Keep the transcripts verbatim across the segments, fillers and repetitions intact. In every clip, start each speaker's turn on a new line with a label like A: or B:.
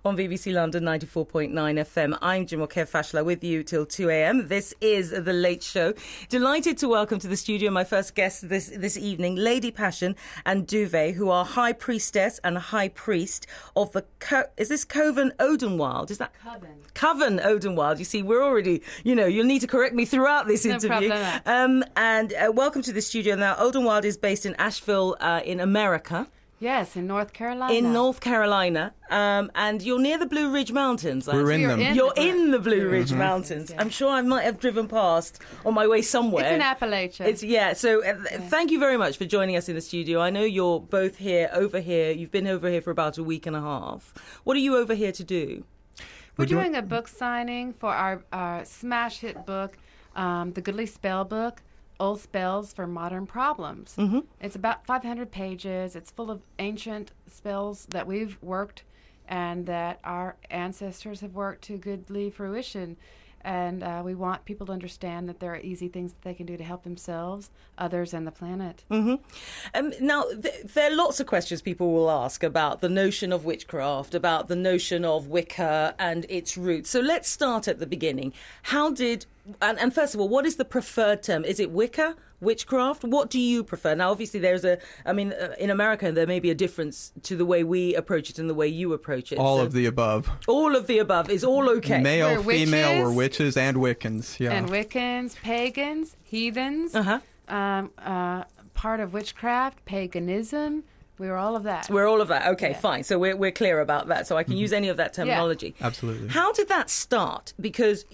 A: on B B C London ninety-four point nine F M. I'm Jumoke Fashla with you till two a.m. This is The Late Show. Delighted to welcome to the studio my first guests this, this evening, Lady Passion and Duvet, who are High Priestess and High Priest of the... Co- is this Coven Odenwald? Is that...
B: Coven.
A: Coven Odenwald. You see, we're already... You know, you'll need to correct me throughout this
B: No
A: interview.
B: problem.
A: Um, and uh, welcome to the studio. Now, Odenwald is based in Asheville uh, in America.
B: Yes, in North Carolina.
A: In North Carolina. Um, and you're near the Blue Ridge Mountains.
C: We're in them.
B: in
A: You're
B: the
A: in the Blue Ridge
B: mm-hmm.
A: Mountains.
B: Yeah.
A: I'm sure I might have driven past on my way somewhere.
B: It's in Appalachia.
A: It's, yeah, so uh,
B: Yeah.
A: thank you very much for joining us in the studio. I know you're both here, over here. You've been over here for about a week and a half. What are you over here to do?
B: We're
C: We're doing-
B: doing a book signing for our, our smash hit book, um, The Goodly Spell Book, Old Spells for Modern Problems.
A: Mm-hmm.
B: It's about five hundred pages. It's full of ancient spells that we've worked and that our ancestors have worked to goodly fruition. And uh, we want people to understand that there are easy things that they can do to help themselves, others, and the planet.
A: Mm-hmm. Um, now, th- there are lots of questions people will ask about the notion of witchcraft, about the notion of Wicca and its roots. So let's start at the beginning. How did... And, and first of all, what is the preferred term? Is it Wicca, witchcraft? What do you prefer? Now, obviously, there's a... I mean, uh, in America, there may be a difference to the way we approach it and the way you approach it.
C: All
A: So
C: of the above.
A: All of the above is all okay.
C: Male,
B: We're
C: female,
B: witches.
C: we're witches and Wiccans. Yeah.
B: And Wiccans, pagans, heathens,
A: Uh-huh.
B: um, uh, part of witchcraft, paganism. We're all of that.
A: We're all of that. Okay,
B: Yeah.
A: fine. So we're, we're clear about that. So I can use any of that terminology.
C: Absolutely.
A: How did that start? Because...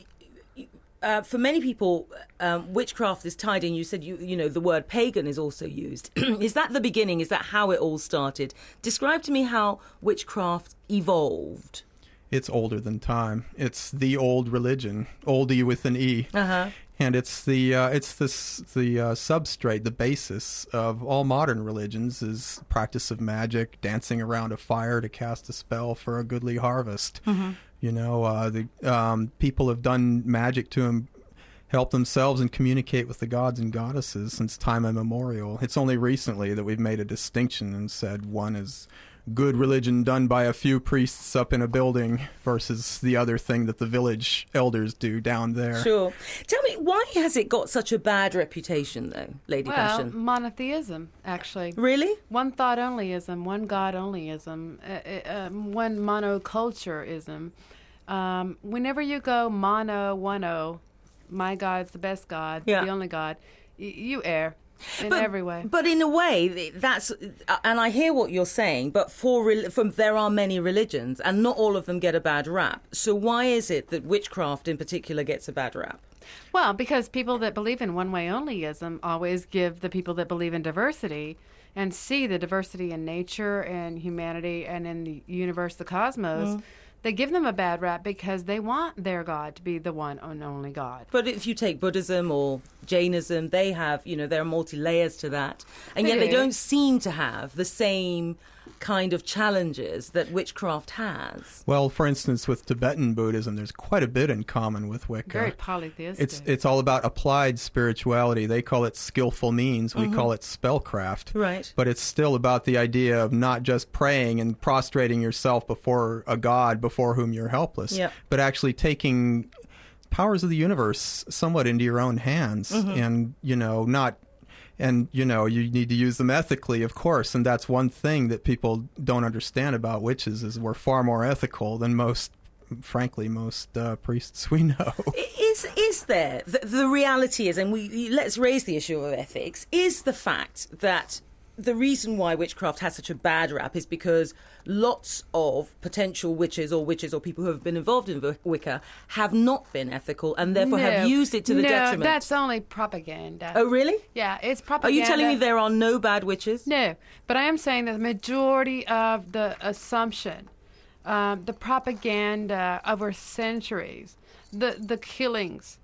A: Uh, for many people, um, witchcraft is tied in. You said, you you know, the word pagan is also used. Is that the beginning? Is that how it all started? Describe to me how witchcraft evolved.
C: It's older than time. It's the old religion, oldie with an E.
A: Uh-huh.
C: And it's the uh, it's this the uh, substrate, the basis of all modern religions is practice of magic, dancing around a fire to cast a spell for a goodly harvest.
A: Mm-hmm.
C: You know, uh, the um, people have done magic to them, help themselves and communicate with the gods and goddesses since time immemorial. It's only recently that we've made a distinction and said one is good religion done by a few priests up in a building versus the other thing that the village elders do down there.
A: Sure. Tell me, why has it got such a bad reputation, though, Lady
B: well,
A: Passion?
B: monotheism, actually.
A: Really?
B: One thought onlyism, one God onlyism, uh, uh, um, one monocultureism. Um, whenever you go mono, one-o, my God's the best God,
A: Yeah.
B: the only God, y- you err in
A: But-
B: every way.
A: But in a way, that's, and I hear what you're saying, but for, rel- for there are many religions, and not all of them get a bad rap. So why is it that witchcraft in particular gets a bad rap?
B: Well, because people that believe in one-way onlyism always give the people that believe in diversity and see the diversity in nature and humanity and in the universe, the cosmos,
A: Mm.
B: they give them a bad rap because they want their God to be the one and only God.
A: But if you take Buddhism or Jainism, they have, you know, there are multi-layers to that. And
B: They
A: yet they
B: do.
A: don't seem to have the same kind of challenges that witchcraft has.
C: Well, for instance, with Tibetan Buddhism, there's quite a bit in common with Wicca.
B: Very polytheistic.
C: It's it's all about applied spirituality. They call it skillful means. We call it spellcraft.
A: Right.
C: But it's still about the idea of not just praying and prostrating yourself before a god before whom you're helpless,
A: Yep.
C: but actually taking powers of the universe somewhat into your own hands and, you know, not... And, you know, you need to use them ethically, of course. And that's one thing that people don't understand about witches is we're far more ethical than most, frankly, most uh, priests we know.
A: Is is there the, the reality is, and we let's raise the issue of ethics, is the fact that the reason why witchcraft has such a bad rap is because lots of potential witches or witches or people who have been involved in Wicca have not been ethical and therefore have
B: No.
A: used it to the
B: no,
A: detriment.
B: that's only propaganda.
A: Oh, really?
B: Yeah, it's
A: Are
B: propaganda.
A: you telling me there are no bad witches?
B: No, but I am saying that the majority of the assumption, um, the propaganda over centuries, the the killings,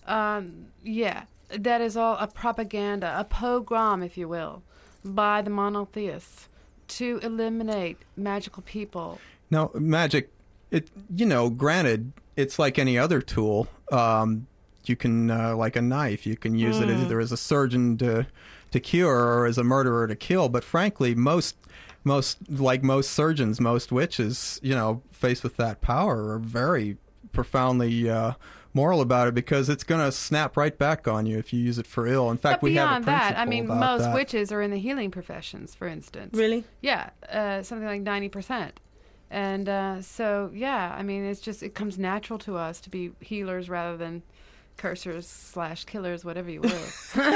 B: um, yeah, that is all a propaganda, a pogrom, if you will, by the monotheists to eliminate magical people.
C: Now, magic, it you know, granted, it's like any other tool. Um, you can, uh, like a knife, you can use it either as a surgeon to to cure or as a murderer to kill. But frankly, most most, like most surgeons, most witches, you know, faced with that power, are very profoundly uh, moral about it, because it's going to snap right back on you if you use it for ill. In fact,
B: but
C: we have a
B: beyond that,
C: principle
B: I mean,
C: about
B: most
C: that.
B: witches are in the healing professions, for instance.
A: Really?
B: Yeah, uh, something like ninety percent. And uh, so, yeah, I mean, it's just, it comes natural to us to be healers rather than cursors slash killers, whatever you will.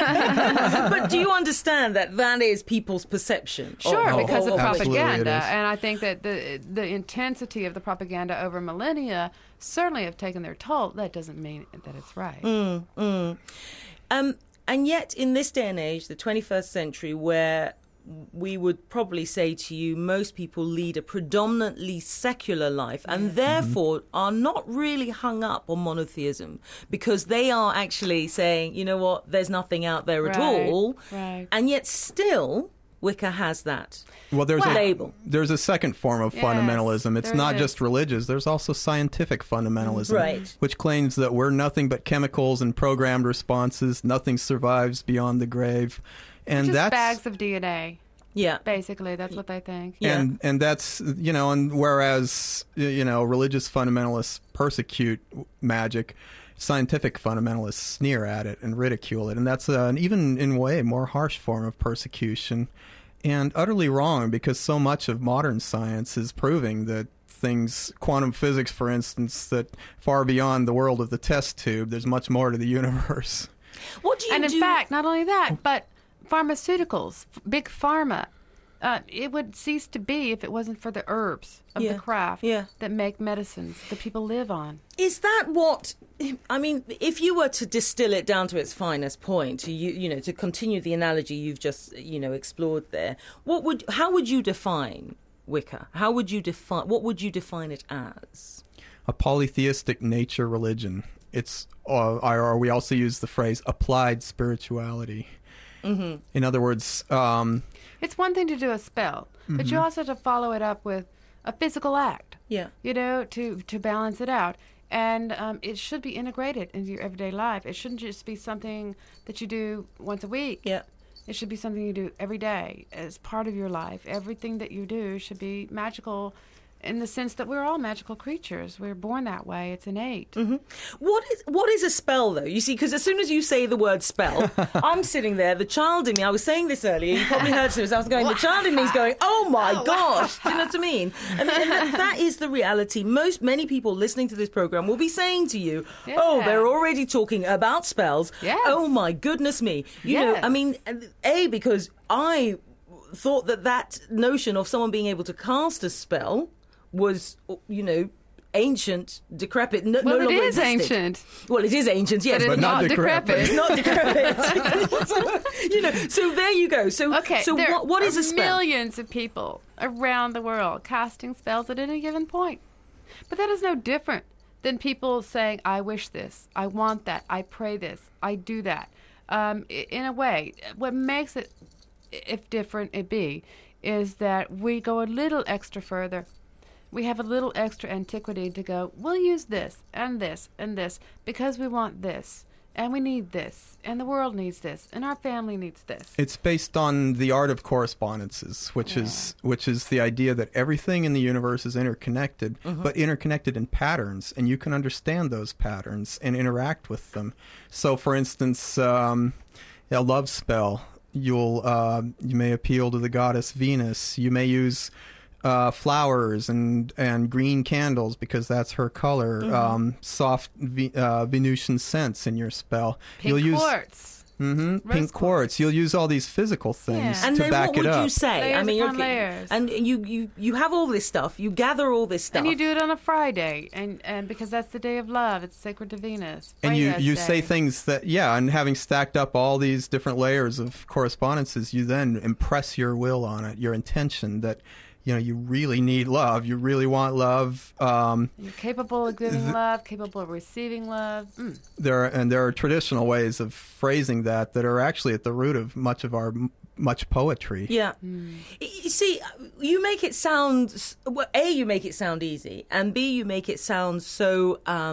A: But do you understand that that is people's perception?
B: Sure,
C: Oh,
B: because
C: oh,
B: of
C: absolutely it
B: propaganda.
C: is.
B: And I think that the the intensity of the propaganda over millennia certainly have taken their toll. That doesn't mean that it's right.
A: Mm, mm. Um, and yet, in this day and age, the twenty-first century, where we would probably say to you, most people lead a predominantly secular life and therefore are not really hung up on monotheism, because they are actually saying, you know what, there's nothing out there at
B: Right,
A: all.
B: right.
A: And yet still, Wicca has that
C: Well, there's
A: Well-
C: a
A: label.
C: there's a second form of
B: Yes,
C: fundamentalism. It's
B: there
C: not
B: is.
C: just religious. There's also scientific fundamentalism,
A: Right.
C: which claims that we're nothing but chemicals and programmed responses. Nothing survives beyond the grave, and
B: Just
C: that's
B: bags of D N A,
A: Yeah.
B: basically. That's what they think.
A: Yeah.
C: and and that's you know, and whereas you know religious fundamentalists persecute magic, scientific fundamentalists sneer at it and ridicule it, and that's uh, an even in a way more harsh form of persecution, and utterly wrong, because so much of modern science is proving that things, quantum physics for instance, that far beyond the world of the test tube, there's much more to the universe.
A: What do you
B: And in
A: do?
B: fact, not only that, but pharmaceuticals, f- big pharma, uh, it would cease to be if it wasn't for the herbs of
A: Yeah,
B: the craft
A: yeah.
B: that make medicines that people live on.
A: Is that what, I mean, if you were to distill it down to its finest point, to you, you know, to continue the analogy you've just, you know, explored there, what would, how would you define Wicca? How would you define, what would you define it as?
C: A polytheistic nature religion. It's, uh, or we also use the phrase applied spirituality. Mm-hmm. In other words, um,
B: It's one thing to do a spell, but you also have to follow it up with a physical act,
A: Yeah.
B: you know, to, to balance it out. And um, it should be integrated into your everyday life. It shouldn't just be something that you do once a week.
A: Yeah.
B: It should be something you do every day as part of your life. Everything that you do should be magical in the sense that we're all magical creatures. We're born that way. It's innate.
A: Mm-hmm. What is what is a spell, though? You see, because as soon as you say the word spell, I'm sitting there, the child in me, I was saying this earlier, you probably heard this, I was going, the child in me is going, oh my gosh, do you know what I mean? I mean, and that, that is the reality. Most, many people listening to this program will be saying to you, oh,
B: Yeah.
A: they're already talking about spells.
B: Yes.
A: Oh my goodness me. You know,
B: Yes.
A: I mean, A, because I thought that that notion of someone being able to cast a spell was, you know, ancient, decrepit, no,
B: Well,
A: no
B: it
A: longer
B: is
A: existed.
B: ancient,
A: Well, it is ancient, yes,
B: but it's
C: But not
B: not
C: decrepit.
B: decrepit.
A: it's not decrepit. So, you know, so there you go. So,
B: Okay,
A: so
B: there
A: what, what is
B: are
A: a spell?
B: millions of people around the world casting spells at any given point. But that is no different than people saying, I wish this, I want that, I pray this, I do that. Um, i- in a way, what makes it, if different it be, is that we go a little extra further. We have a little extra antiquity to go, we'll use this and this and this because we want this and we need this and the world needs this and our family needs this.
C: It's based on the art of correspondences, which is which is the idea that everything in the universe is interconnected, but interconnected in patterns, and you can understand those patterns and interact with them. So, for instance, um, a love spell, you'll uh, you may appeal to the goddess Venus. You may use uh, flowers and and green candles because that's her color.
B: Mm-hmm.
C: Um, soft ve- uh, Venusian scents in your spell.
B: Pink
C: you'll use
B: quartz.
C: hmm
B: Rose
C: pink quartz. You'll use all these physical things
B: Yeah.
A: And
C: to
A: then
C: back
A: what would
C: it up.
A: you say?
B: Layers
A: I mean,
B: upon
A: okay,
B: layers.
A: and you, you you have all this stuff. You gather all this stuff.
B: And you do it on a Friday, and, and because that's the day of love, it's sacred to Venus.
C: And you,
B: Freya's
C: you
B: day.
C: say things that, yeah, and having stacked up all these different layers of correspondences, you then impress your will on it, your intention that, you know, you really need love. You really want love. Um,
B: You're capable of giving love, capable of receiving love. Mm.
C: there are, and there are traditional ways of phrasing that that are actually at the root of much of our m- much poetry.
A: Yeah. Y- You see, you make it sound, s- well, A, you make it sound easy, and B, you make it sound so, um,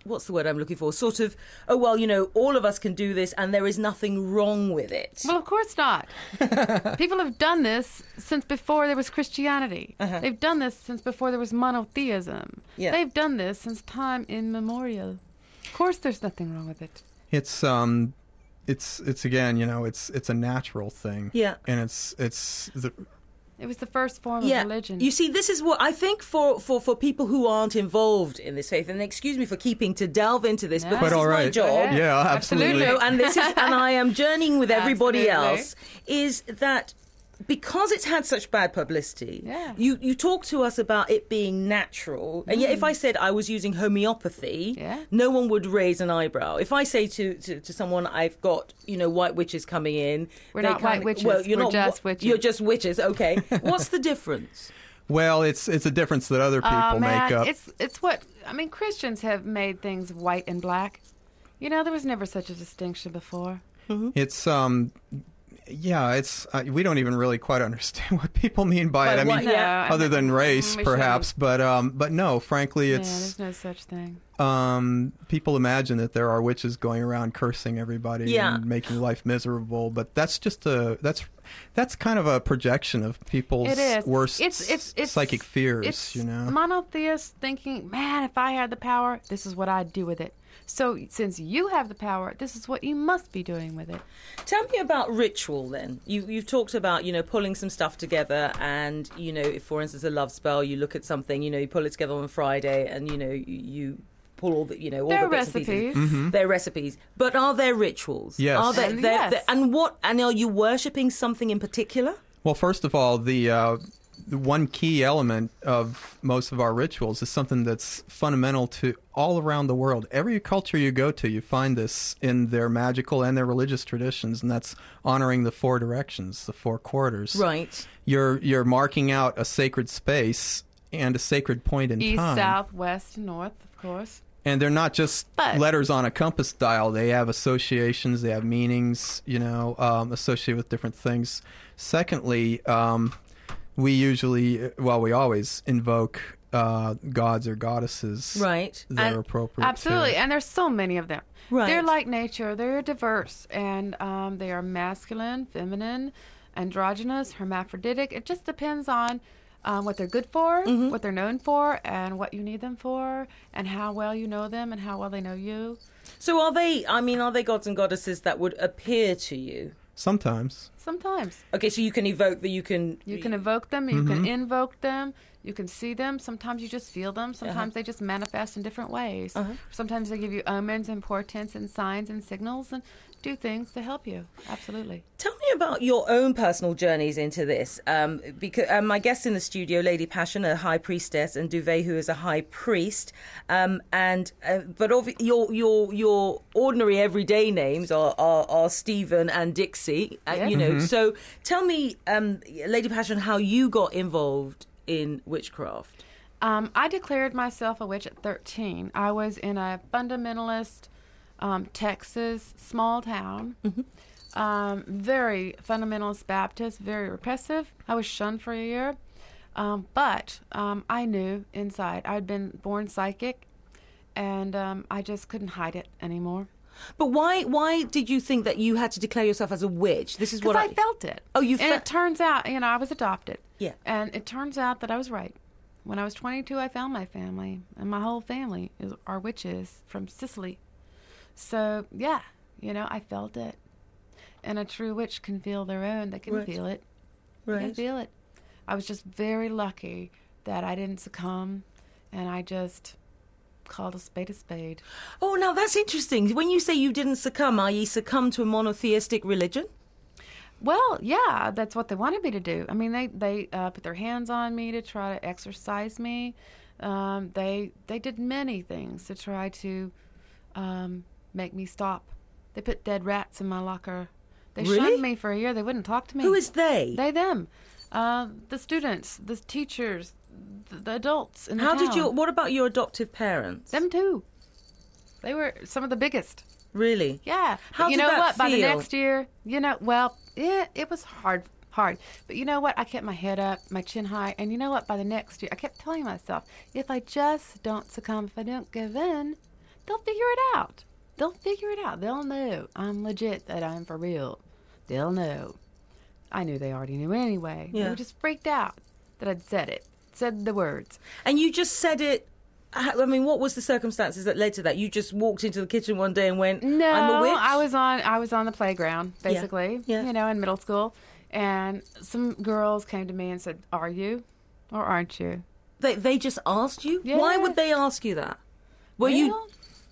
A: what's the word I'm looking for? Sort of, oh, well, you know, all of us can do this and there is nothing wrong with it.
B: Well, of course not. People have done this since before there was Christianity.
A: Uh-huh.
B: They've done this since before there was monotheism.
A: Yeah.
B: They've done this since time immemorial. Of course there's nothing wrong with it.
C: It's um, it's it's again, you know, it's it's a natural thing.
A: Yeah.
C: And it's it's the,
B: It was the first form
A: Yeah.
B: of religion.
A: You see, this is what I think for, for, for people who aren't involved in this faith, and excuse me for keeping to delve into this,
B: No.
A: but
B: Quite
A: this
C: all
A: is my
C: right.
A: job.
B: Yeah.
C: yeah,
B: Absolutely.
C: absolutely.
A: You know, and this is, and I am journeying with everybody
B: Absolutely.
A: else, is that because it's had such bad publicity,
B: Yeah.
A: you, you talk to us about it being natural, and yet if I said I was using homeopathy,
B: Yeah.
A: no one would raise an eyebrow. If I say to, to, to someone, I've got, you know, white witches coming in.
B: We're
A: they
B: not white
A: kinda-
B: witches.
A: Well, you're
B: We're
A: not,
B: just
A: wa-
B: witches.
A: You're just witches, okay. What's the difference?
C: Well, it's it's a difference that other people
B: Oh, man,
C: make up.
B: It's it's what I mean. Christians have made things white and black. You know, there was never such a distinction before.
C: It's um, yeah, it's uh, we don't even really quite understand what people mean by,
A: By
C: it. I
A: what?
C: mean,
A: Yeah.
B: No, I
C: other
B: mean,
C: than race,
B: we
C: perhaps, but um, but no, frankly,
B: shouldn't.
C: it's
B: Yeah, there's no such thing.
C: um, people imagine that there are witches going around cursing everybody
A: Yeah.
C: and making life miserable, but that's just a that's that's kind of a projection of people's
B: It is.
C: worst
B: It's it's it's
C: psychic fears.
B: It's
C: you know,
B: monotheists thinking, man, if I had the power, this is what I'd do with it. So since you have the power, this is what you must be doing with it.
A: Tell me about ritual then. You, you've talked about, you know, pulling some stuff together and, you know, if, for instance, a love spell, you look at something, you know, you pull it together on Friday and, you know, you, you pull all the, you know, all
B: There
A: the
B: are
A: bits and pieces.
B: recipes.
A: They're recipes. But are there rituals?
C: Yes.
A: Are there,
B: And
A: there-
B: yes.
A: there- and what, and are you worshipping something in particular?
C: well, first of all, the uh, the one key element of most of our rituals is something that's fundamental to all around the world. Every culture you go to, you find this in their magical and their religious traditions, and that's honoring the four directions, the four quarters.
A: Right.
C: You're you're marking out a sacred space and a sacred point in
B: East,
C: time.
B: south, west, north, of course.
C: And they're not just
B: But-
C: letters on a compass dial. They have associations. They have meanings, you know, um, associated with different things. Secondly, um, we usually, well, we always invoke uh, gods or goddesses
A: Right.
C: that
A: And-
C: are appropriate.
B: Absolutely,
C: To,
B: and there's so many of them.
A: Right.
B: They're like nature. They're diverse, and um, they are masculine, feminine, androgynous, hermaphroditic. It just depends on um, what they're good for,
A: Mm-hmm.
B: what they're known for, and what you need them for, and how well you know them, and how well they know you.
A: So are they, I mean, are they gods and goddesses that would appear to you?
C: sometimes.
B: Sometimes
A: Okay, so you can evoke that you can...
B: you can evoke them, you can invoke them, you can see them. Sometimes you just feel them. Sometimes they just manifest in different ways.
A: Uh-huh.
B: Sometimes they give you omens and portents and signs and signals and do things to help you. Absolutely.
A: Tell me about your own personal journeys into this. Um, because um, my guest in the studio, Lady Passion, a high priestess, and Duvet, who is a high priest. Um, and uh, but of your your your ordinary everyday names are are, are Stephen and Dixie. Uh,
B: Yes.
A: You know. So tell me, um, Lady Passion, how you got involved in witchcraft.
B: Um, I declared myself a witch at thirteen. I was in a fundamentalist um, Texas small town, um, very fundamentalist Baptist, very repressive. I was shunned for a year, um, but um, I knew inside I'd been born psychic, and um, I just couldn't hide it anymore.
A: But why why did you think that you had to declare yourself as a witch? This is
B: Because
A: what
B: I, felt it.
A: Oh, you
B: And
A: fe-
B: it turns out, you know, I was adopted.
A: Yeah.
B: And it turns out that I was right. When I was twenty-two, I found my family, and my whole family is, are witches from Sicily. So, yeah, you know, I felt it. And a true witch can feel their own. They can
A: Right.
B: feel it. They can
A: Right.
B: feel it. I was just very lucky that I didn't succumb, and I just called a spade a spade.
A: Oh, now that's interesting. When you say you didn't succumb, are you succumb to a monotheistic religion?
B: Well, yeah, that's what they wanted me to do. I mean, they they uh, put their hands on me to try to exorcise me. Um, they they did many things to try to um, make me stop. They put dead rats in my locker. They
A: Really?
B: shunned me for a year. They wouldn't talk to me.
A: Who is they?
B: They, them. Uh, the students, the teachers, the, the adults in the
A: How
B: town.
A: did you? What about your adoptive parents?
B: Them too. They were some of the biggest.
A: Really?
B: Yeah.
A: How
B: But you
A: did
B: know
A: that
B: what? By the
A: feel?
B: next year, you know, well, yeah, it was hard, hard. But you know what? I kept my head up, my chin high, and you know what? By the next year, I kept telling myself, if I just don't succumb, if I don't give in, they'll figure it out. They'll figure it out. They'll know I'm legit, that I'm for real. They'll know. I knew they already knew anyway.
A: Yeah.
B: They were just freaked out that I'd said it, said the words.
A: And you just said it. I mean, what was the circumstances that led to that? You just walked into the kitchen one day and went,
B: No,
A: I'm a witch?
B: I was on I was on the playground, basically,
A: Yeah.
B: you know, in middle school. And some girls came to me and said, are you or aren't you?
A: They, they just asked you?
B: Yeah.
A: Why would they ask you that? Were you...
B: Well,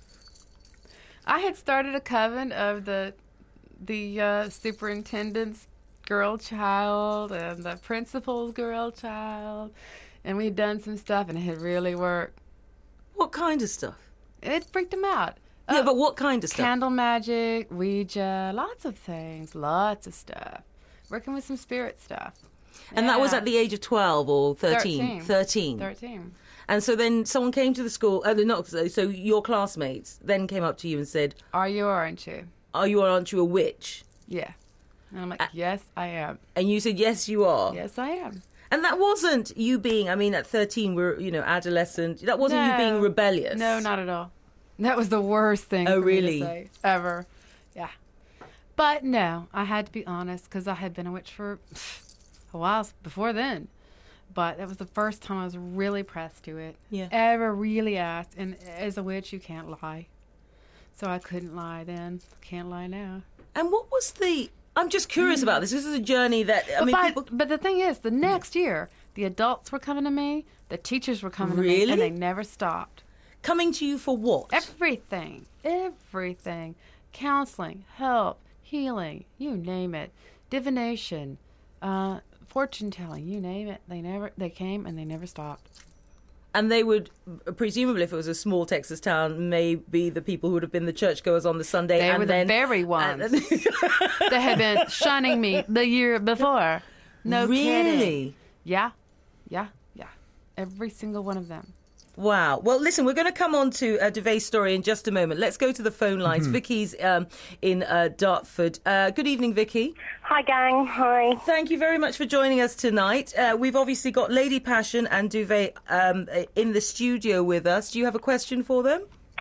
B: I had started a coven of the the uh, superintendent's girl child and the principal's girl child, and we'd done some stuff, and it had really worked.
A: What kind of stuff?
B: It freaked them out.
A: Yeah,
B: Uh,
A: but what kind of stuff?
B: Candle magic, Ouija, lots of things, lots of stuff. Working with some spirit stuff.
A: And that was
B: Yeah.
A: at the age of twelve or thirteen?
B: thirteen.
A: thirteen.
B: thirteen.
A: And so then someone came to the school, uh, not, so your classmates then came up to you and said,
B: Are you or aren't you?
A: are you or aren't you a witch?
B: Yeah. And I'm like,
A: Uh,
B: yes, I am.
A: And you said, yes, you are.
B: Yes, I am.
A: And that wasn't you being, I mean, at thirteen, we're, you know, adolescent. That wasn't you
B: No.
A: being rebellious.
B: No, not at all. That was the worst thing
A: Oh,
B: for me
A: really?
B: to say ever. Yeah. But no, I had to be honest because I had been a witch for a while before then. But that was the first time I was really pressed to it.
A: Yeah.
B: Ever really asked. And as a witch, you can't lie. So I couldn't lie then. Can't lie now.
A: And what was the... I'm just curious about this. This is a journey that, I
B: But,
A: mean,
B: by-
A: people...
B: but the thing is, the next year, the adults were coming to me, the teachers were coming to
A: Really?
B: me, and they never stopped.
A: Coming to you for what?
B: Everything, everything. Counseling, help, healing, you name it. Divination, uh, fortune telling, you name it. They never, they came and they never stopped.
A: And they would, presumably, if it was a small Texas town, maybe the people who would have been the churchgoers on the Sunday.
B: They
A: and
B: were the
A: then,
B: very ones
A: and-
B: that had been shunning me the year before. No kidding.
A: Really?
B: Yeah, yeah, yeah. Every single one of them.
A: Wow. Well, listen, we're going to come on to uh, Devay's story in just a moment. Let's go to the phone lines.
C: Mm-hmm.
A: Vicky's um, in uh, Dartford. Uh, good evening, Vicky.
D: Hi, gang. Hi.
A: Thank you very much for joining us tonight. Uh, we've obviously got Lady Passion and Duvet um, in the studio with us. Do you have a question for them?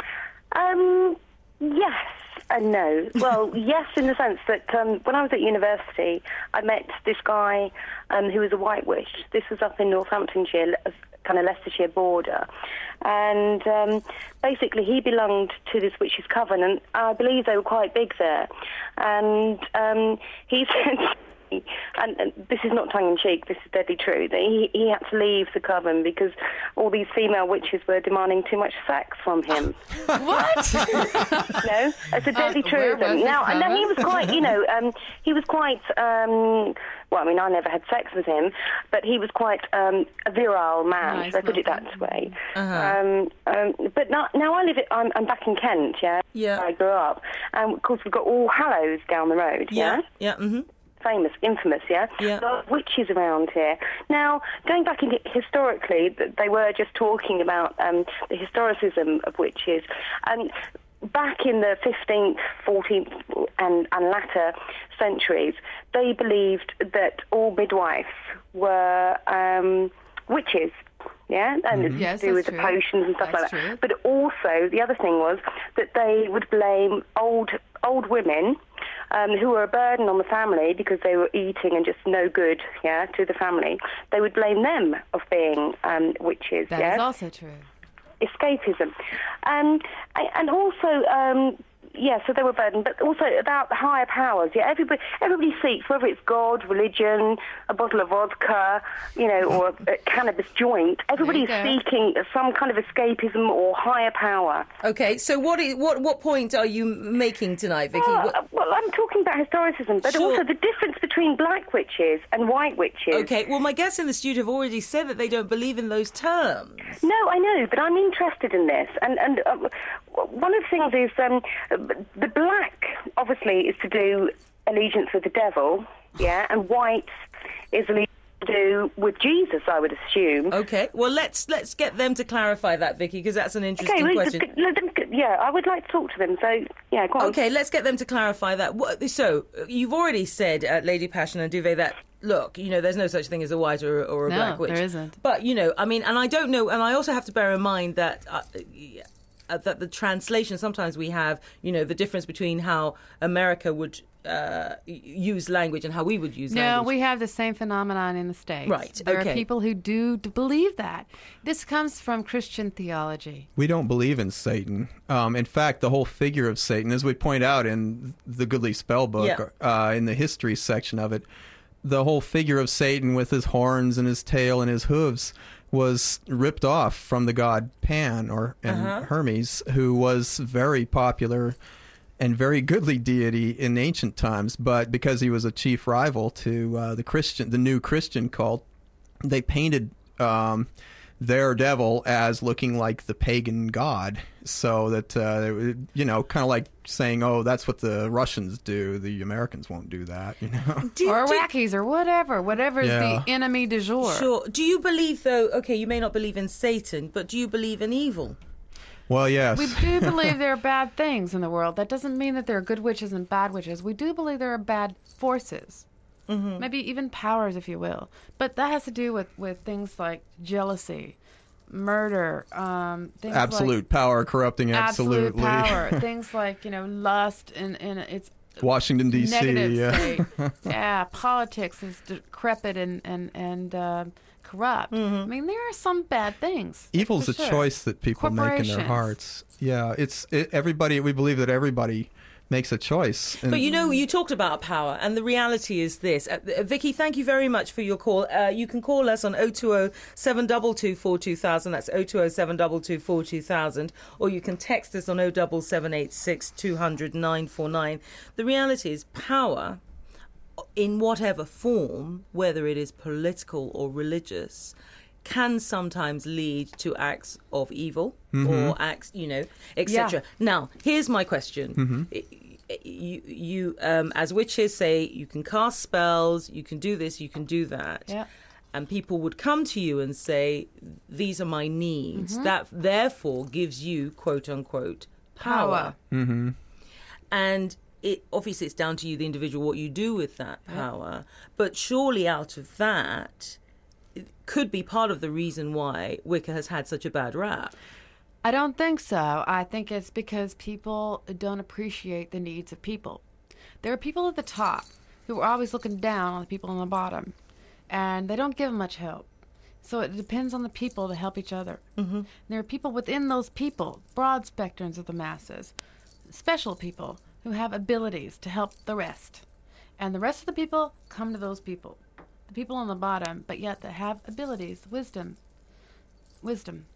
D: Um, yes and no. Well, yes, in the sense that um, when I was at university, I met this guy um, who was a white witch. This was up in Northamptonshire, kind of Leicestershire border. And um, basically he belonged to this witch's coven, and I believe they were quite big there. And um, he said... And, and this is not tongue-in-cheek, this is deadly true, that he, he had to leave the coven because all these female witches were demanding too much sex from him.
B: What?
D: No, it's a deadly
B: Uh,
D: true
B: where
D: of them.
B: was this
D: Now, and
B: coven?
D: he was quite, you know, um, he was quite, um, well, I mean, I never had sex with him, but he was quite um, a virile man,
B: Nice,
D: so I put it
B: nice.
D: that way.
A: Uh-huh.
D: Um, um, but now, now I live, at, I'm, I'm back in Kent, yeah,
A: Yeah.
D: where I grew up. And, of course, we've got All Hallows down the road, yeah?
A: Yeah. Mm-hmm.
D: Famous, infamous, yeah?
A: Yeah.
D: There are witches around here. Now, going back into historically, th- they were just talking about um, the historicism of witches. And back in the fifteenth, fourteenth and, and latter centuries, they believed that all midwives were um, witches. Yeah, and it's
B: Yes,
D: to do with
B: that's
D: the
B: true.
D: potions and stuff
B: That's
D: like that.
B: true.
D: But also, the other thing was that they would blame old old women um, who were a burden on the family because they were eating and just no good, yeah, to the family. They would blame them of being um, witches.
B: That
D: yeah?
B: is also true.
D: Escapism, um, and also. Um, Yeah, so they were burdened, but also about the higher powers. Yeah, everybody, everybody seeks, whether it's God, religion, a bottle of vodka, you know, or a, a cannabis joint. Everybody's
B: There you go.
D: seeking some kind of escapism or higher power.
A: Okay, so what is, what what point are you making tonight, Vicky?
D: Well,
A: What-
D: uh, well, I'm talking about historicism, but
A: Sure.
D: also the difference between black witches and white witches.
A: Okay, well, my guests in the studio have already said that they don't believe in those terms.
D: No, I know, but I'm interested in this. And, and uh, one of the things is um, the black, obviously, is to do allegiance with the devil, yeah, and white is allegiance to do with Jesus, I would assume.
A: Okay, well, let's let's get them to clarify that, Vicky, because that's an interesting
D: well,
A: question.
D: let them- yeah, I would like to talk to them, so, yeah, go on.
A: Okay, let's get them to clarify that. What- So, you've already said, uh, Lady Passion and Duvet, that, look, you know, there's no such thing as a white or, or a
B: No,
A: black witch.
B: there isn't.
A: But, you know, I mean, and I don't know, and I also have to bear in mind that... Uh, uh, that the translation, sometimes we have, you know, the difference between how America would uh, use language and how we would use
B: no,
A: language.
B: No, we have the same phenomenon in the States.
A: Right,
B: There
A: okay.
B: are people who do d- believe that. This comes from Christian theology.
C: We don't believe in Satan. Um, in fact, the whole figure of Satan, as we point out in the Goodly Spell book,
A: Yeah.
C: uh, in the history section of it, the whole figure of Satan with his horns and his tail and his hooves was ripped off from the god Pan or and
A: Uh-huh.
C: Hermes, who was very popular and very goodly deity in ancient times. But because he was a chief rival to uh, the Christian, the new Christian cult, they painted um, their devil as looking like the pagan god, so that uh, you know, kind of like saying, "Oh, that's what the Russians do. The Americans won't do that." You know.
A: Do-
B: or
A: do-
B: Iraqis or whatever. Whatever is
C: Yeah.
B: the enemy du jour.
A: Sure. Do you believe, though, okay, you may not believe in Satan, but do you believe in evil?
C: Well, yes.
B: We do believe there are bad things in the world. That doesn't mean that there are good witches and bad witches. We do believe there are bad forces. Mm-hmm. Maybe even powers, if you will. But that has to do with, with things like jealousy, murder, um, things
C: absolute
B: like
C: power corrupting
B: absolute
C: absolutely.
B: power, things like, you know, lust and, and its
C: Washington D C
B: negative
C: yeah.
B: state. Yeah, politics is decrepit and and and uh, corrupt. I mean, there are some bad things.
C: Evil's
B: for
C: a
B: sure.
C: choice that people make in their
B: Corporations.
C: hearts. Yeah, it's it, everybody. We believe that everybody makes a choice. And
A: But you know, you talked about power, and the reality is this. Uh, uh, Vicky, thank you very much for your call. Uh, you can call us on oh two oh, seven two two, four two thousand. That's oh two oh, seven two two, four two thousand. Or you can text us on oh seven seven eight six, two hundred, nine four nine. The reality is power, in whatever form, whether it is political or religious, can sometimes lead to acts of evil or acts, you know, et cetera.
B: Yeah.
A: Now, here's my question. I- You, you um, as witches say, you can cast spells, you can do this, you can do that.
B: Yeah.
A: And people would come to you and say, these are my needs. That therefore gives you, quote unquote, power.
B: Power.
A: And it obviously it's down to you, the individual, what you do with that power. But surely out of that, it could be part of the reason why Wicca has had such a bad rap.
B: I don't think so. I think it's because people don't appreciate the needs of people. There are people at the top who are always looking down on the people on the bottom, and they don't give them much help. So it depends on the people to help each other. Mm-hmm. There are people within those people, broad spectrums of the masses, special people who have abilities to help the rest. And the rest of the people come to those people, the people on the bottom, but yet that have abilities, wisdom, wisdom.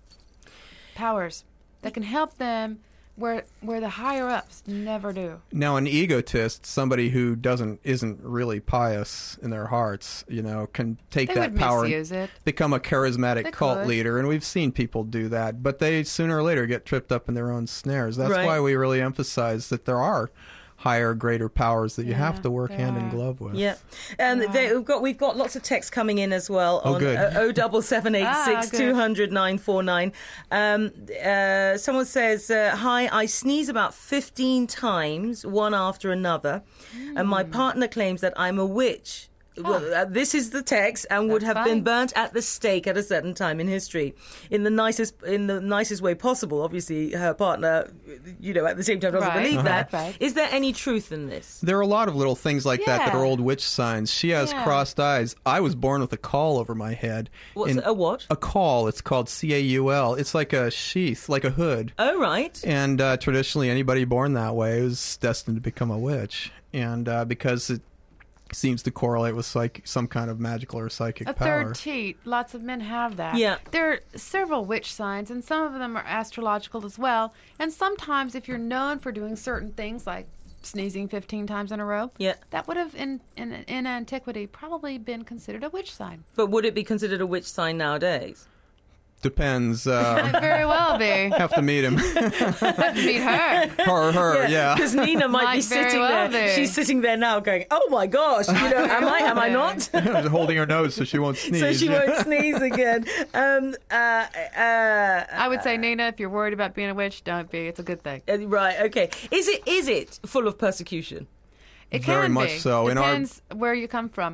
B: powers that can help them where where the higher ups never do.
C: Now, an egotist, somebody who doesn't isn't really pious in their hearts, you know, can take
B: They
C: that
B: would
C: power
B: misuse
C: and
B: it.
C: become a charismatic
B: They
C: cult
B: could.
C: leader, and we've seen people do that. But they sooner or later get tripped up in their own snares. That's
A: Right.
C: why we really emphasize that there are higher, greater powers that you
B: Yeah,
C: have to work
B: there
C: hand in
B: are.
C: glove with.
A: Yeah, and
B: Wow.
A: they, we've got we've got lots of texts coming in as well
C: Oh,
A: on
C: good.
A: oh double seven eight six
B: Ah, good.
A: two hundred nine four nine. Um, uh, someone says, uh, "Hi, I sneeze about fifteen times, one after another, and my
B: Hmm.
A: partner claims that I'm a witch." Well, uh, this is the text, and would
B: That's
A: have been
B: fine.
A: burnt at the stake at a certain time in history, in the nicest in the nicest way possible. Obviously, her partner, you know, at the same time doesn't
B: Right.
A: believe that.
B: Right.
A: Is there any truth in this?
C: There are a lot of little things like that that
B: Yeah.
C: are old witch signs. She has
B: Yeah.
C: crossed eyes. I was born with a caul over my head.
A: What's
C: In-
A: a what?
C: A caul. It's called C A U L. It's like a sheath, like a hood.
A: Oh, right.
C: And uh, traditionally, anybody born that way is destined to become a witch. And uh, because it seems to correlate with psych- some kind of magical or psychic
B: A
C: power.
B: third teat. Lots of men have that.
A: Yeah.
B: There are several witch signs, and some of them are astrological as well. And sometimes, if you're known for doing certain things, like sneezing fifteen times in a row,
A: Yeah.
B: that would have, in, in, in antiquity, probably been considered a witch sign.
A: But would it be considered a witch sign nowadays?
C: Depends. Uh,
B: Might very well be.
C: have to meet him.
B: Have to meet her.
C: Her, her, yeah.
A: Because Nina might,
B: Might
A: be
B: very
A: sitting
B: well
A: there.
B: be.
A: She's sitting there now going, oh my gosh, you know, am I, am I not?
C: Holding her nose so she won't sneeze.
A: So she
C: yeah.
A: won't sneeze again. Um, uh, uh,
B: I would say, Nina, if you're worried about being a witch, don't be. It's a good thing.
A: uh, right, okay. Is it is it full of persecution?
B: It
C: Very
B: can
C: much
B: be.
C: so. In our-
B: Depends where you come from.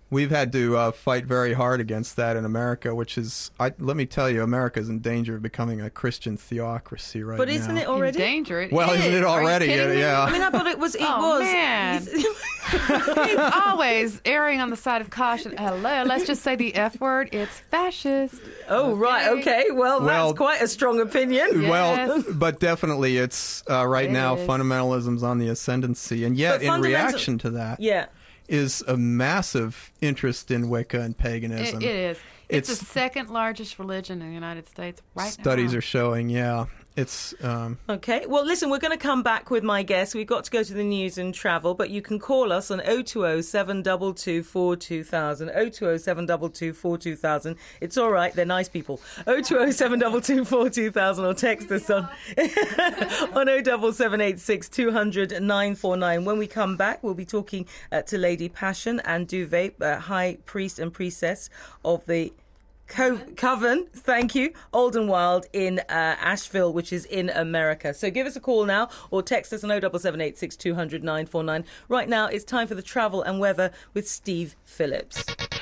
C: We've had to uh, fight very hard against that in America, which is, I, let me tell you, America is in danger of becoming a Christian theocracy right now.
A: But isn't it already?
B: In danger. It
C: Well,
B: is.
C: isn't it already?
B: Are you kidding me?
C: Yeah.
A: I mean, I thought it was. It
B: Oh,
A: was.
B: man. He's always erring on the side of caution. Hello, let's just say the F word. It's fascist.
A: Oh, right. Okay. Well,
C: Well-
A: that's quite a strong opinion.
B: Yeah.
C: Well,
B: Yes.
C: but definitely it's uh, right
B: It
C: now
B: is.
C: fundamentalism's on the ascendancy. And yet,
A: But
C: in
A: fundamental-
C: reaction to that,
A: Yeah.
C: is a massive interest in Wicca and
B: It,
C: paganism.
B: it is. It's,
C: It's-
B: the second largest religion in the United States right
C: Studies
B: now.
C: are showing, yeah. It's um,
A: Okay. Well, listen, we're going to come back with my guest. We've got to go to the news and travel, but you can call us on oh two oh, seven two two, four two thousand. oh two oh, seven two two, four two thousand. It's all right. They're nice people. oh two oh, seven two two, four two thousand or text us on on oh seven seven eight six, two hundred, nine four nine. When we come back, we'll be talking uh, to Lady Passion and Duvet, uh, High Priest and Priestess of the Co- Coven, thank you, Old and Wild in uh, Asheville, which is in America. So give us a call now or text us on oh seven seven eight six, two hundred, nine four nine. Right now, it's time for the travel and weather with Steve Phillips.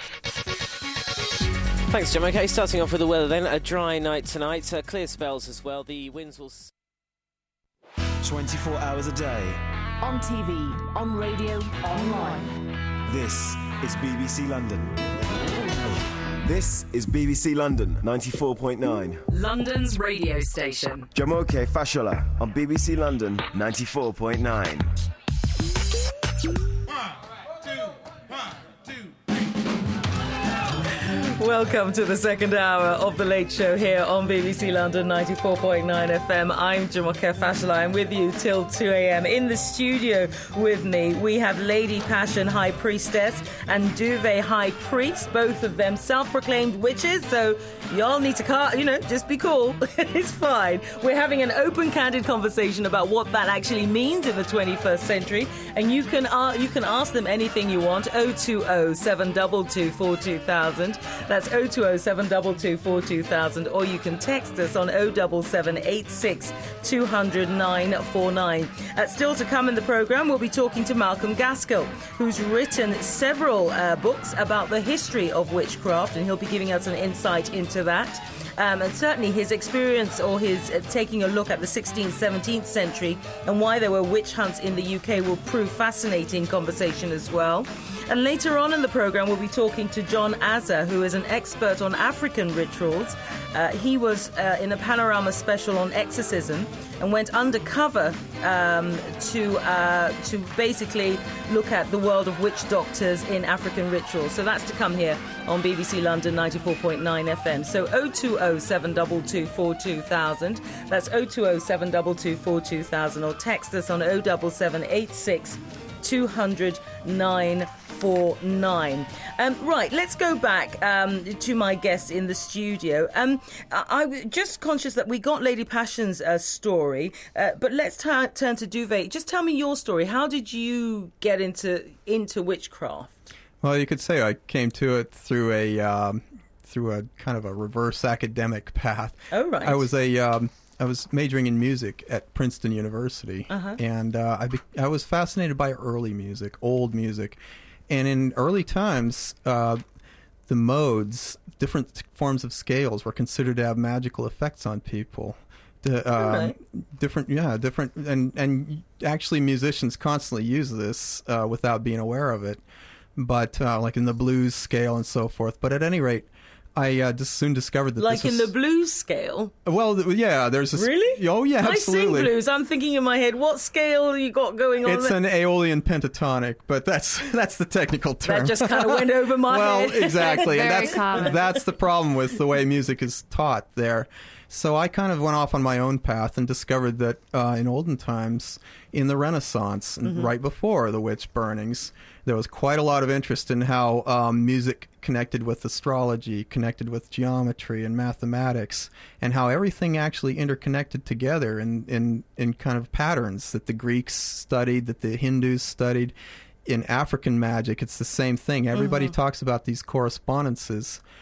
E: Thanks, Jim. Okay, starting off with the weather then. A dry night tonight, uh, clear spells as well. The winds will... S-
F: twenty-four hours a day.
G: On T V, on radio, online.
F: This is B B C London. This is B B C London ninety-four point nine.
G: London's radio station.
F: Jamoke Fashola on B B C London ninety-four point nine.
A: Welcome to the second hour of The Late Show here on B B C London ninety-four point nine F M. I'm Jumoke Fashola. I'm with you till two a.m. In the studio with me, we have Lady Passion, High Priestess, and Duvet, High Priest, both of them self-proclaimed witches, so y'all need to, car- you know, just be cool. It's fine. We're having an open, candid conversation about what that actually means in the twenty-first century, and you can, uh, you can ask them anything you want. oh two oh, seven two two, four two thousand. That's oh two oh, seven two two, four two thousand, or you can text us on oh seven seven eight six, two hundred, nine four nine. Uh, still to come in the programme, we'll be talking to Malcolm Gaskill, who's written several uh, books about the history of witchcraft, and he'll be giving us an insight into that. Um, and certainly his experience or his uh, taking a look at the sixteenth, seventeenth century and why there were witch hunts in the U K will prove fascinating conversation as well. And later on in the programme, we'll be talking to John Azza, who is an expert on African rituals. Uh, he was uh, in a Panorama special on exorcism and went undercover um, to uh, to basically look at the world of witch doctors in African rituals. So that's to come here on B B C London ninety-four point nine F M. So oh two oh, seven two two, four two thousand. That's oh two oh, seven two two, four two thousand, or text us on oh seven seven eight six, two hundred, nine four nine. Um, right, let's go back um, to my guest in the studio. Um, I, I was just conscious that we got Lady Passion's uh, story, uh, but let's t- turn to Duvet. Just tell me your story. How did you get into into witchcraft?
C: Well, you could say I came to it through a um, through a kind of a reverse academic path.
A: Oh, right.
C: I was a um, I was majoring in music at Princeton University,
A: Uh-huh.
C: and uh, I be- I was fascinated by early music, old music, and in early times, uh, the modes, different forms of scales, were considered to have magical effects on people. The, um,
A: Right.
C: Different, yeah, different, and and actually musicians constantly use this uh, without being aware of it. But uh, like in the blues scale and so forth. But at any rate, I uh, just soon discovered that
A: Like
C: this
A: in
C: was,
A: the blues scale?
C: well, th- yeah, there's this.
A: Really?
C: Oh, yeah,
A: I
C: absolutely.
A: sing blues. I'm thinking in my head, what scale you got going on
C: It's
A: there?
C: an Aeolian pentatonic, but that's that's the technical term.
A: That just kind of went over my
C: well,
A: head.
C: exactly, and
B: Very
C: that's
B: common.
C: that's the problem with the way music is taught there. So I kind of went off on my own path and discovered that uh, in olden times, in the Renaissance, and
A: Mm-hmm.
C: right before the witch burnings, there was quite a lot of interest in how um, music connected with astrology, connected with geometry and mathematics, and how everything actually interconnected together in, in, in kind of patterns that the Greeks studied, that the Hindus studied. In African magic, it's the same thing. Everybody
A: Mm-hmm.
C: talks about these correspondences.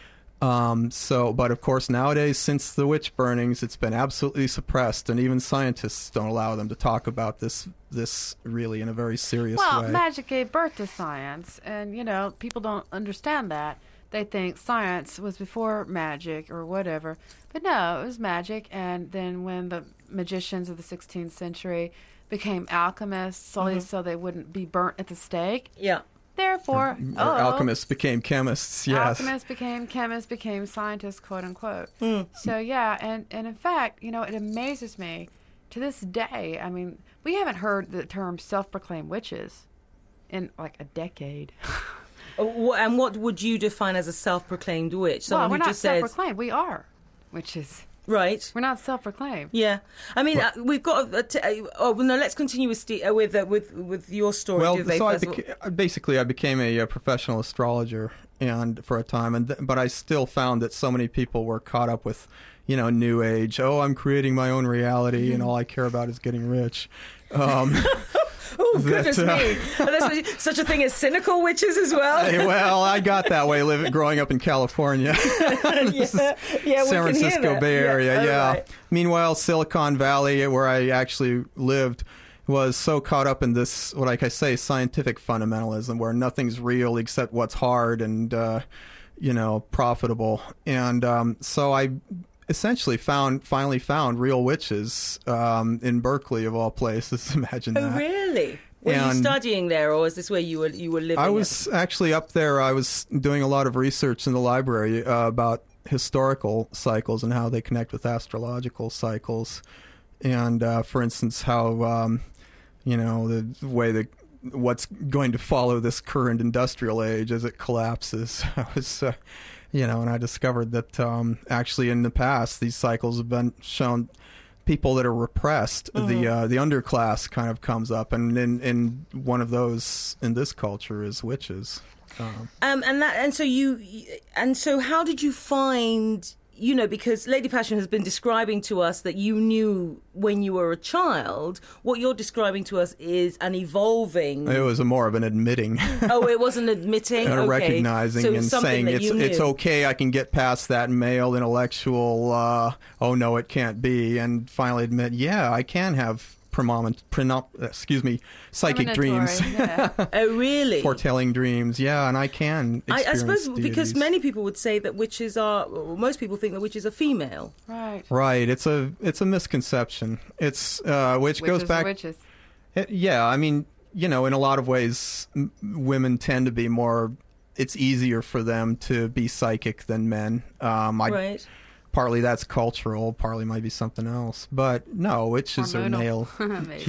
C: Um, so, but of course, nowadays, since the witch burnings, it's been absolutely suppressed, and even scientists don't allow them to talk about this this really in a very serious
B: well,
C: way.
B: magic gave birth to science, and you know people don't understand that. They think science was before magic or whatever, but no, it was magic. And then when the magicians of the sixteenth century became alchemists, solely
A: Mm-hmm.
B: so they wouldn't be burnt at the stake.
A: Yeah.
B: Therefore,
C: Or
B: oh,
C: alchemists became chemists. Yes.
B: alchemists became chemists, became scientists, quote unquote.
A: Mm.
B: So yeah, and, and in fact, you know, it amazes me to this day. I mean, we haven't heard the term self-proclaimed witches in like a decade.
A: Uh, wh- And what would you define as a self-proclaimed witch?
B: well,
A: Someone
B: we're
A: who
B: not
A: just says,
B: self-proclaimed. We are witches.
A: right?
B: We're not self-proclaimed.
A: Yeah, I mean, uh, we've got. A t- uh, oh well, no. Let's continue with Steve, uh, with uh, with with your story.
C: Well,
A: Duvet,
C: so I
A: first of all.
C: beca- basically I became a, uh professional astrologer, and for a time, and th- but I still found that so many people were caught up with, you know, New Age. Oh, I'm creating my own reality, and all I care about is getting rich. Um,
A: Oh
C: that,
A: goodness
C: uh,
A: me! And there's such a thing as cynical witches as well.
C: Hey, well, I got that way living, growing up in California.
A: yeah, yeah, we
C: San
A: can hear
C: Francisco
A: that.
C: Bay Area,
A: oh,
C: yeah.
A: right.
C: Meanwhile, Silicon Valley, where I actually lived, was so caught up in this, what like I say, scientific fundamentalism, where nothing's real except what's hard and, uh, you know, profitable. And um, so I essentially found, finally found real witches um, in Berkeley, of all places. Imagine
A: Oh
C: that.
A: really? Were you
C: And-
A: studying there, or was this where you were you were living?
C: I
A: at-
C: was actually up there. I was doing a lot of research in the library uh, about historical cycles and how they connect with astrological cycles. And uh, for instance, how, um, you know, the way that what's going to follow this current industrial age as it collapses. I was, uh, you know, and I discovered that um, actually in the past, these cycles have been shown people that are repressed,
A: Mm-hmm.
C: the uh, the underclass kind of comes up, and in, in one of those in this culture is witches. Um,
A: Um, and that, and so you, and so how did you find? You know, because Lady Passion has been describing to us that you knew when you were a child. What you're describing to us is an evolving.
C: it was a more of an admitting.
A: Oh, it wasn't admitting.
C: And
A: okay.
C: recognizing
A: So
C: and
A: something
C: saying
A: that
C: it's
A: you
C: it's
A: knew.
C: okay, I can get past that male intellectual uh, oh no it can't be, and finally admit, yeah, I can have premon- prenom- excuse me psychic dreams,
B: Yeah.
A: Oh, really?
C: foretelling dreams, yeah, and I can
A: I, I
C: experience
A: suppose because
C: deities.
A: many people would say that witches are. Well, most people think that witches are female.
B: Right.
C: Right, it's a it's a misconception. It's uh, which
B: Witches
C: goes
B: are
C: back.
B: witches.
C: It, yeah, I mean, you know, in a lot of ways, m- women tend to be more. It's easier for them to be psychic than men. Um, I,
A: Right.
C: Partly that's cultural, partly might be something else. But no, witches are male.
B: Hormonal. Maybe.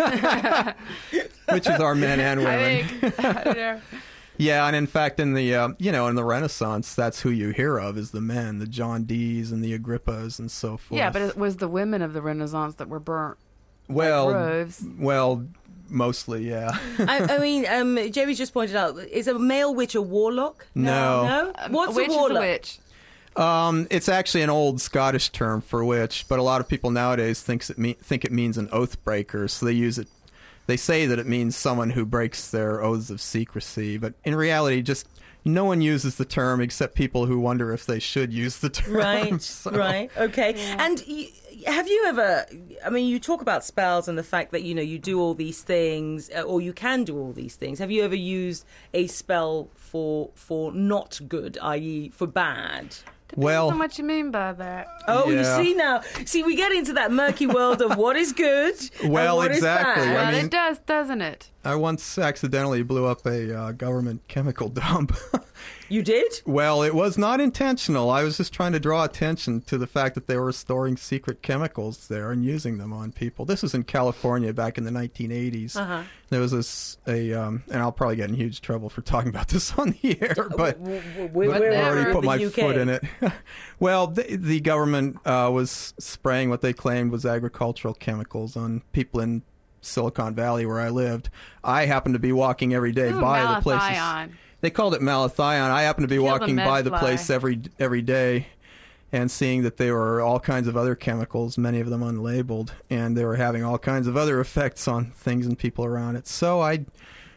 C: Yeah, witches are men and
B: I
C: women.
B: think. I don't know.
C: Yeah, and in fact, in the uh, you know in the Renaissance, that's who you hear of is the men, the John Dees and the Agrippas and so forth.
B: Yeah, but it was the women of the Renaissance that were burnt.
C: well,
B: groves.
C: well, mostly, yeah.
A: I, I mean, um, Jerry's just pointed out: is a male witch a warlock?
C: No.
A: No.
B: Um,
A: What's
B: a witch
A: a warlock?
B: is a witch.
C: Um, it's actually an old Scottish term for witch, but a lot of people nowadays thinks it me- think it means an oath breaker, so they use it. They say that it means someone who breaks their oaths of secrecy, but in reality, just no one uses the term except people who wonder if they should use the term.
A: Right,
C: So-
A: right, okay. And y- have you ever? I mean, you talk about spells and the fact that you know you do all these things, uh, or you can do all these things. Have you ever used a spell for for not good, that is, for bad?
B: Depends
C: Well-
B: on what you mean by that.
A: Oh,
C: Yeah.
A: you see now. See, we get into that murky world of what is good.
C: Well,
A: and what
C: exactly.
A: Is
C: I
A: bad.
B: Well,
C: mean-
B: it does, doesn't it?
C: I once accidentally blew up a uh, government chemical dump.
A: You did?
C: Well, it was not intentional. I was just trying to draw attention to the fact that they were storing secret chemicals there and using them on people. This was in California back in the nineteen eighties.
A: Uh-huh.
C: There was this, a, um, and I'll probably get in huge trouble for talking about this on the air, but
A: W- w-
C: but
A: we're,
B: But
A: we're
B: never
C: I already
A: in
C: put
A: the
C: my
A: U K.
C: foot in it. Well, the, the government uh, was spraying what they claimed was agricultural chemicals on people in Silicon Valley where I lived. I happened to be walking every day
B: Ooh,
C: by the places.
B: malathion.
C: They called it malathion. I happened to be
B: Kill the
C: walking by the
B: medfly.
C: place every every day and seeing that there were all kinds of other chemicals, many of them unlabeled, and they were having all kinds of other effects on things and people around it. So I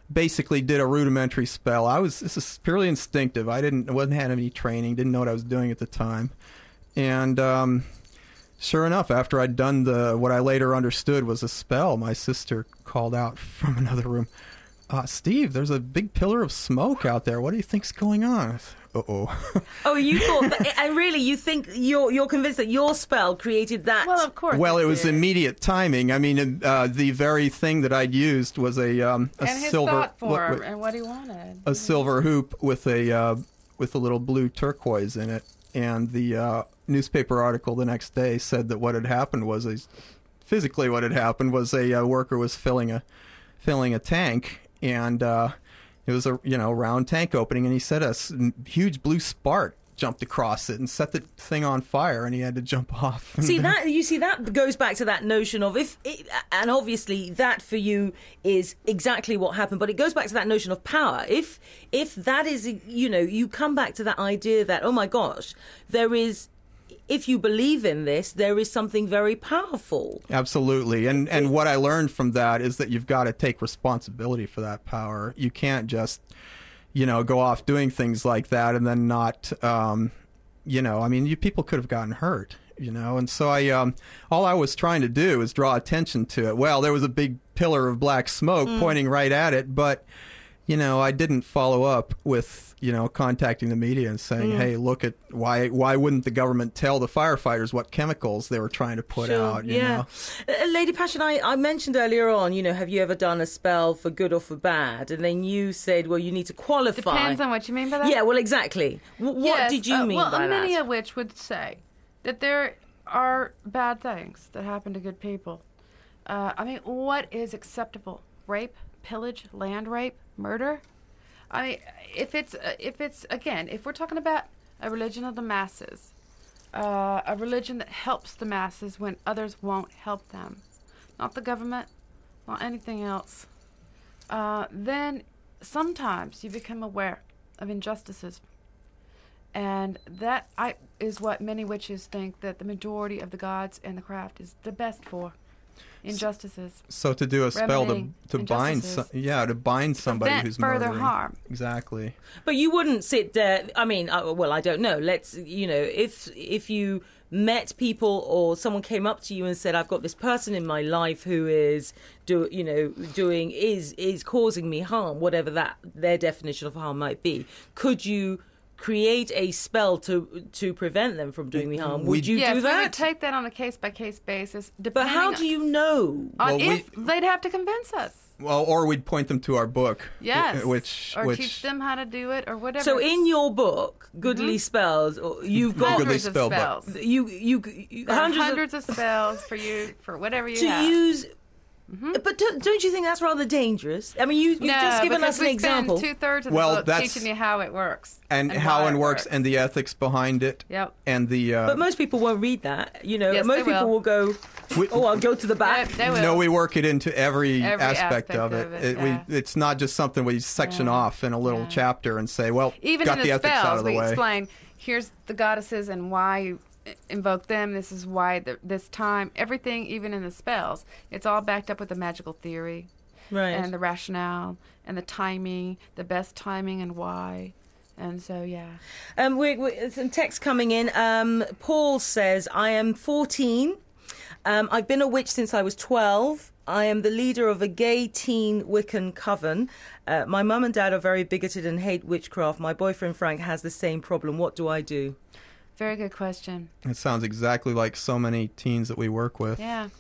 C: basically did a rudimentary spell. I was this is purely instinctive. I didn't wasn't had any training, didn't know what I was doing at the time. And um, sure enough, after I'd done the what I later understood was a spell, my sister called out from another room, uh, Steve, there's a big pillar of smoke out there. What do you think's going on? Uh-oh.
A: Oh, you thought, that, and really, you think you're you're convinced that your spell created that?
B: Well, of course.
C: Well, it was
B: did.
C: immediate timing. I mean, uh, the very thing that I'd used was a um, a
B: and his
C: silver
B: thought form
C: what- what-
B: and what he wanted.
C: a silver hoop with a uh, with a little blue turquoise in it, and the uh, newspaper article the next day said that what had happened was a physically what had happened was a uh, worker was filling a filling a tank, and uh, it was a you know round tank opening, and he said a s- huge blue spark jumped across it and set the thing on fire, and he had to jump off.
A: See that you see that goes back to that notion of if, it, and obviously that for you is exactly what happened. But it goes back to that notion of power. If if that is you know you come back to that idea that oh my gosh, there is. If you believe in this, there is something very powerful.
C: Absolutely. And and what I learned from that is that you've got to take responsibility for that power. You can't just, you know, go off doing things like that and then not, um, you know, I mean, you, people could have gotten hurt, you know. And so I, um, all I was trying to do is draw attention to it. Well, there was a big pillar of black smoke mm. pointing right at it, but, you know, I didn't follow up with, you know, contacting the media and saying, mm. hey, look at why why wouldn't the government tell the firefighters what chemicals they were trying to put
A: sure,
C: out, you
A: yeah.
C: know?
A: Uh, Lady Passion, I, I mentioned earlier on, you know, have you ever done a spell for good or for bad? And then you said, well, you need to qualify.
B: Depends on what you mean by that.
A: Yeah, well, exactly. W- what
B: Yes,
A: did you
B: uh,
A: mean
B: well,
A: by that?
B: many of which would say that there are bad things that happen to good people. Uh, I mean, what is acceptable? Rape, pillage, land rape, murder? I mean, if it's, uh, if it's again, if we're talking about a religion of the masses, uh, a religion that helps the masses when others won't help them, not the government, not anything else, uh, then sometimes you become aware of injustices. And that I, is what many witches think that the majority of the gods and the craft is the best for. Injustices.
C: So to do a spell to
B: Remedying
C: to bind, so, yeah, to bind somebody
B: Prevent
C: who's
B: further
C: murdering.
B: harm.
C: Exactly.
A: But you wouldn't sit there. I mean, uh, well, I don't know. Let's, you know, if if you met people or someone came up to you and said, "I've got this person in my life who is do, you know, doing is is causing me harm," whatever that their definition of harm might be, could you create a spell to to prevent them from doing me harm? Would you
B: yes,
A: do
B: we would
A: that?
B: take that on a case by case basis.
A: But how do you know?
B: On
C: Well,
B: if
C: we-
B: they'd have to convince us.
C: Well, or we'd point them to our book.
B: Yes.
C: wh- Which
B: or
C: which
B: teach them how to do it or whatever.
A: So in your book, Goodly Spells, or you've got
C: Goodly
B: hundreds of
C: spell book.
B: spells.
A: you you, you
B: There are
A: hundreds,
B: hundreds,
A: of,
B: of, spells for you for whatever you
A: to
B: have.
A: use. But don't, don't you think that's rather dangerous? I mean, you, you've
B: no,
A: just given
B: because
A: us an
B: we
A: example.
B: spend two thirds of the
C: Well,
B: book
C: that's-
B: teaching you how it works
C: and, how
B: why
C: it works,
B: works
C: and the ethics behind it.
B: Yep.
C: And the uh,
A: But most people won't read that. You know,
B: Yes,
A: most
B: they
A: people
B: will.
A: will go,
C: We-
A: "Oh, I'll go to the back."
B: They, they will.
C: no, we work it into every,
B: Every
C: aspect,
B: aspect
C: of it.
B: of it,
C: we,
B: yeah.
C: it's not just something we section
B: Yeah.
C: off in a little
B: Yeah.
C: chapter and say, well,
B: Even
C: got
B: in
C: the
B: the
C: ethics
B: spells,
C: out of the
B: we
C: way.
B: explain, here's the goddesses and why you i- invoke them. This is why the, this time, everything, even in the spells, it's all backed up with the magical theory.
A: Right.
B: And the rationale and the timing, the best timing and why. And so, yeah.
A: Um, we, we, some text coming in. Um, Paul says, I am fourteen. Um, I've been a witch since I was twelve. I am the leader of a gay teen Wiccan coven. Uh, my mum and dad are very bigoted and hate witchcraft. My boyfriend Frank has the same problem. What do I do?
B: Very good question.
C: It sounds exactly like so many teens that we work with.
B: Yeah.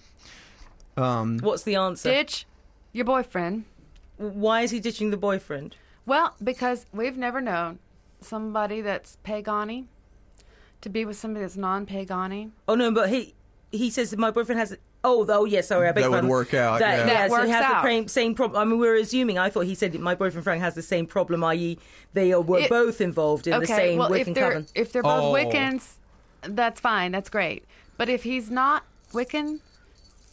C: Um,
A: What's the answer?
B: Ditch your boyfriend.
A: Why is he ditching the boyfriend?
B: Well, because we've never known somebody that's pagani to be with somebody that's non-pagani.
A: Oh, no, but he he says that my boyfriend has... Oh, oh yes, sorry. I beg
C: That
A: your
C: would
A: pardon.
C: work out,
A: That,
C: yeah.
A: yeah,
B: That
A: so he
B: works
A: has
B: out.
A: the same, same problem. I mean, we're assuming, I thought he said my boyfriend Frank has the same problem, that is they are, were
B: It-
A: both involved in
B: okay,
A: the same
B: well,
A: Wiccan
B: if they're,
A: coven.
B: if they're both
C: Oh.
B: Wiccans, that's fine. That's great. But if he's not Wiccan,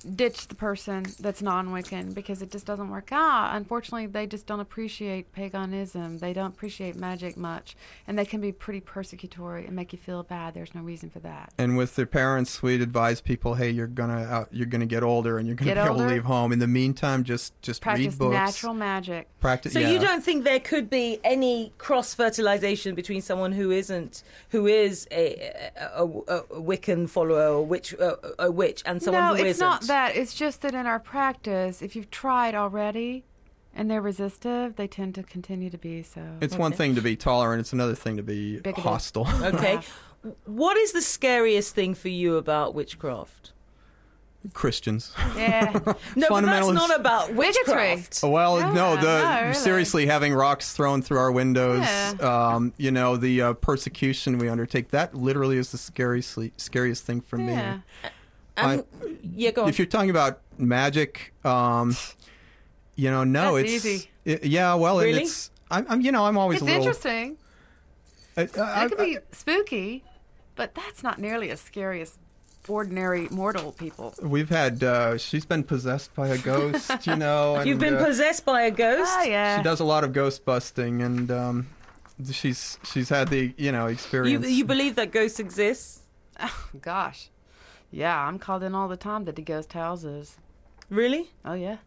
B: ditch the person that's non-Wiccan because it just doesn't work out. Unfortunately, they just don't appreciate paganism. They don't appreciate magic much, and they can be pretty persecutory and make you feel bad. There's no reason for that.
C: And with their parents, we'd advise people, hey, you're gonna uh, you're gonna get older, and you're gonna
B: Get
C: be able
B: older.
C: to leave home. In the meantime, just just
B: Practice
C: read books.
B: natural magic.
C: Practice.
A: So
C: yeah.
A: you don't think there could be any cross-fertilization between someone who isn't, who is a, a, a, a Wiccan follower or witch, a, a witch, and someone
B: no,
A: who
B: it's
A: isn't?
B: not that. It's just that in our practice, if you've tried already and they're resistive, they tend to continue to be so.
C: It's one thing to be tolerant. It's another thing to be
B: Bigoted.
C: hostile.
A: Okay. What is the scariest thing for you about witchcraft?
C: Christians.
B: Yeah.
A: No, but that's
C: Fundamentalists-
A: not about witchcraft.
C: Well,
B: Yeah,
C: no, the
B: no, really.
C: seriously having rocks thrown through our windows,
B: Yeah.
C: um, you know, the uh, persecution we undertake, that literally is the scariest, scariest thing for
B: Yeah.
C: me.
A: And, yeah, go on.
C: If you're talking about magic, um, you know, no,
B: That's
C: it's
B: easy.
C: it- yeah, well,
A: Really?
C: and it's I'm, I'm, you know, I'm always
B: It's
C: a little.
B: interesting.
C: I, I,
B: It could be spooky, but that's not nearly as scary as ordinary mortal people.
C: we've had. Uh, she's been possessed by a ghost, you know. And,
A: You've been
C: uh,
A: possessed by a ghost?
B: Oh, yeah.
C: She does a lot of ghost busting, and um, she's she's had the you know
A: You,
C: experience.
A: you believe that ghosts exist?
B: Oh, gosh. Yeah, I'm called in all the time to the ghost houses.
A: Really?
B: Oh, yeah.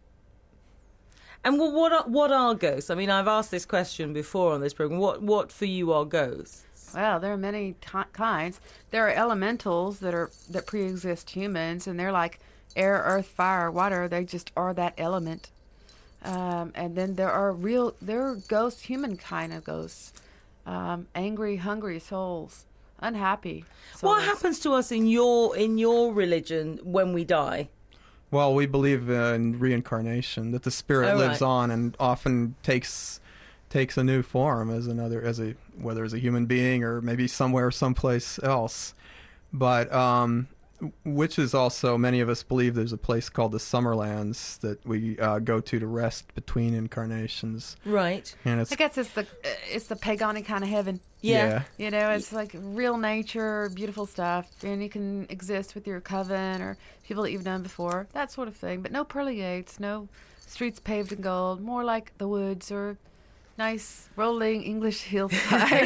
A: And well, what are, what are ghosts? I mean, I've asked this question before on this program. What what for you are ghosts?
B: Well, there are many t- kinds. There are elementals that are that pre-exist humans, and they're like air, earth, fire, water. They just are that element. Um, and then there are real, there are ghosts, human kind of ghosts, um, angry, hungry souls, unhappy souls.
A: What happens to us in your in your religion when we die?
C: Well, we believe in reincarnation, that the spirit
A: Oh,
C: lives
A: right.
C: on and often takes takes a new form as another, as a whether as a human being or maybe somewhere, someplace else. But um, witches also, many of us believe there's a place called the Summerlands that we uh, go to to rest between incarnations,
A: Right.
C: and it's
B: I guess it's the uh, it's the pagani kind of heaven.
A: Yeah.
B: You know, it's like real nature, beautiful stuff, and you can exist with your coven or people that you've known before, that sort of thing. But no pearly gates, no streets paved in gold, more like the woods or nice rolling English hillside.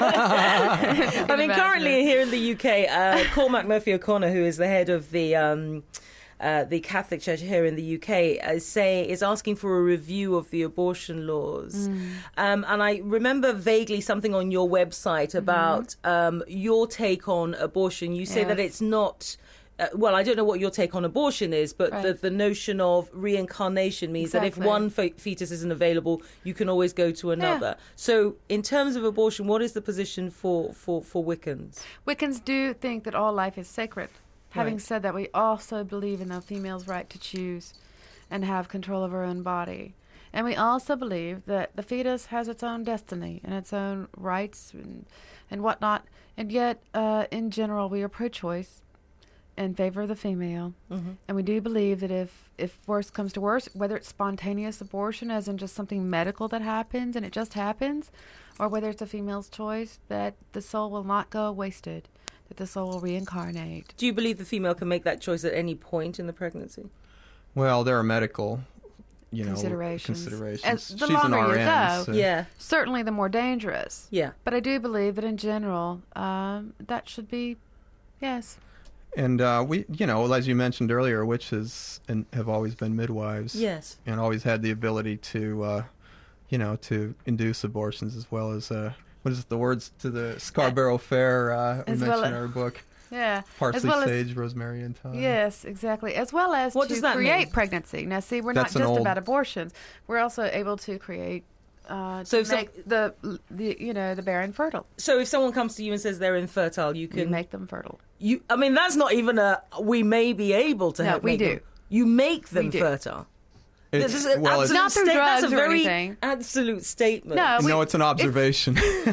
A: I mean, currently here in the U K, uh, Cormac Murphy O'Connor, who is the head of the um, uh, the Catholic Church here in the U K, uh, say is asking for a review of the abortion laws. Um, and I remember vaguely something on your website about um, your take on abortion. You say that
B: Yes.
A: it's not. Uh, well, I don't know what your take on abortion is, but the,
B: Right.
A: the notion of reincarnation means that if
B: Exactly.
A: one fe- fetus isn't available, you can always go to another. So, in terms of abortion, what is the position for, for, for Wiccans?
B: Wiccans do think that all life is sacred. Having
A: Right.
B: said that, we also believe in the female's right to choose and have control of her own body. And we also believe that the fetus has its own destiny and its own rights and, and whatnot. And yet, uh, in general, we are pro-choice in favor of the female.
A: Mm-hmm.
B: And we do believe that if, if worse comes to worse, whether it's spontaneous abortion, as in just something medical that happens and it just happens, or whether it's a female's choice, that the soul will not go wasted, that the soul will reincarnate.
A: Do you believe the female can make that choice at any point in the pregnancy?
C: well, there are medical, you know,
B: Considerations.
C: considerations.
B: As the
C: She's
B: longer
C: an
B: you
C: R N,
B: go,
C: so-
A: Yeah,
B: Certainly the more dangerous.
A: yeah.
B: But I do believe that in general, um, that should be, yes.
C: And uh, we, you know, as you mentioned earlier, witches and have always been midwives.
A: Yes.
C: And always had the ability to, uh, you know, to induce abortions as well as, uh, what is it, the words to the Scarborough Fair uh, we
B: As
C: mentioned
B: well
C: in
B: as-
C: our book.
B: Yeah.
C: Parsley,
B: as well as,
C: sage, rosemary, and thyme.
B: Yes, exactly. As well as
A: What
B: to
A: does that
B: create
A: mean?
B: pregnancy. Now, see, we're
C: That's
B: not
C: an
B: just
C: old-
B: about abortions. We're also able to create, uh,
A: So
B: to
A: if some-
B: make the, the, you know, the barren fertile.
A: So if someone comes to you and says they're infertile, you
B: We
A: can
B: make them fertile.
A: You, I mean, that's not even a. We may be able to
B: No,
A: help.
B: we
A: make
B: do.
A: them. You make them
B: We do.
A: fertile.
C: It's,
A: This is an
C: well, it's,
A: absolute
B: Not through
A: sta- that's a
B: drugs or
A: very
B: anything.
A: absolute statement.
B: No, we-
C: no, it's an observation.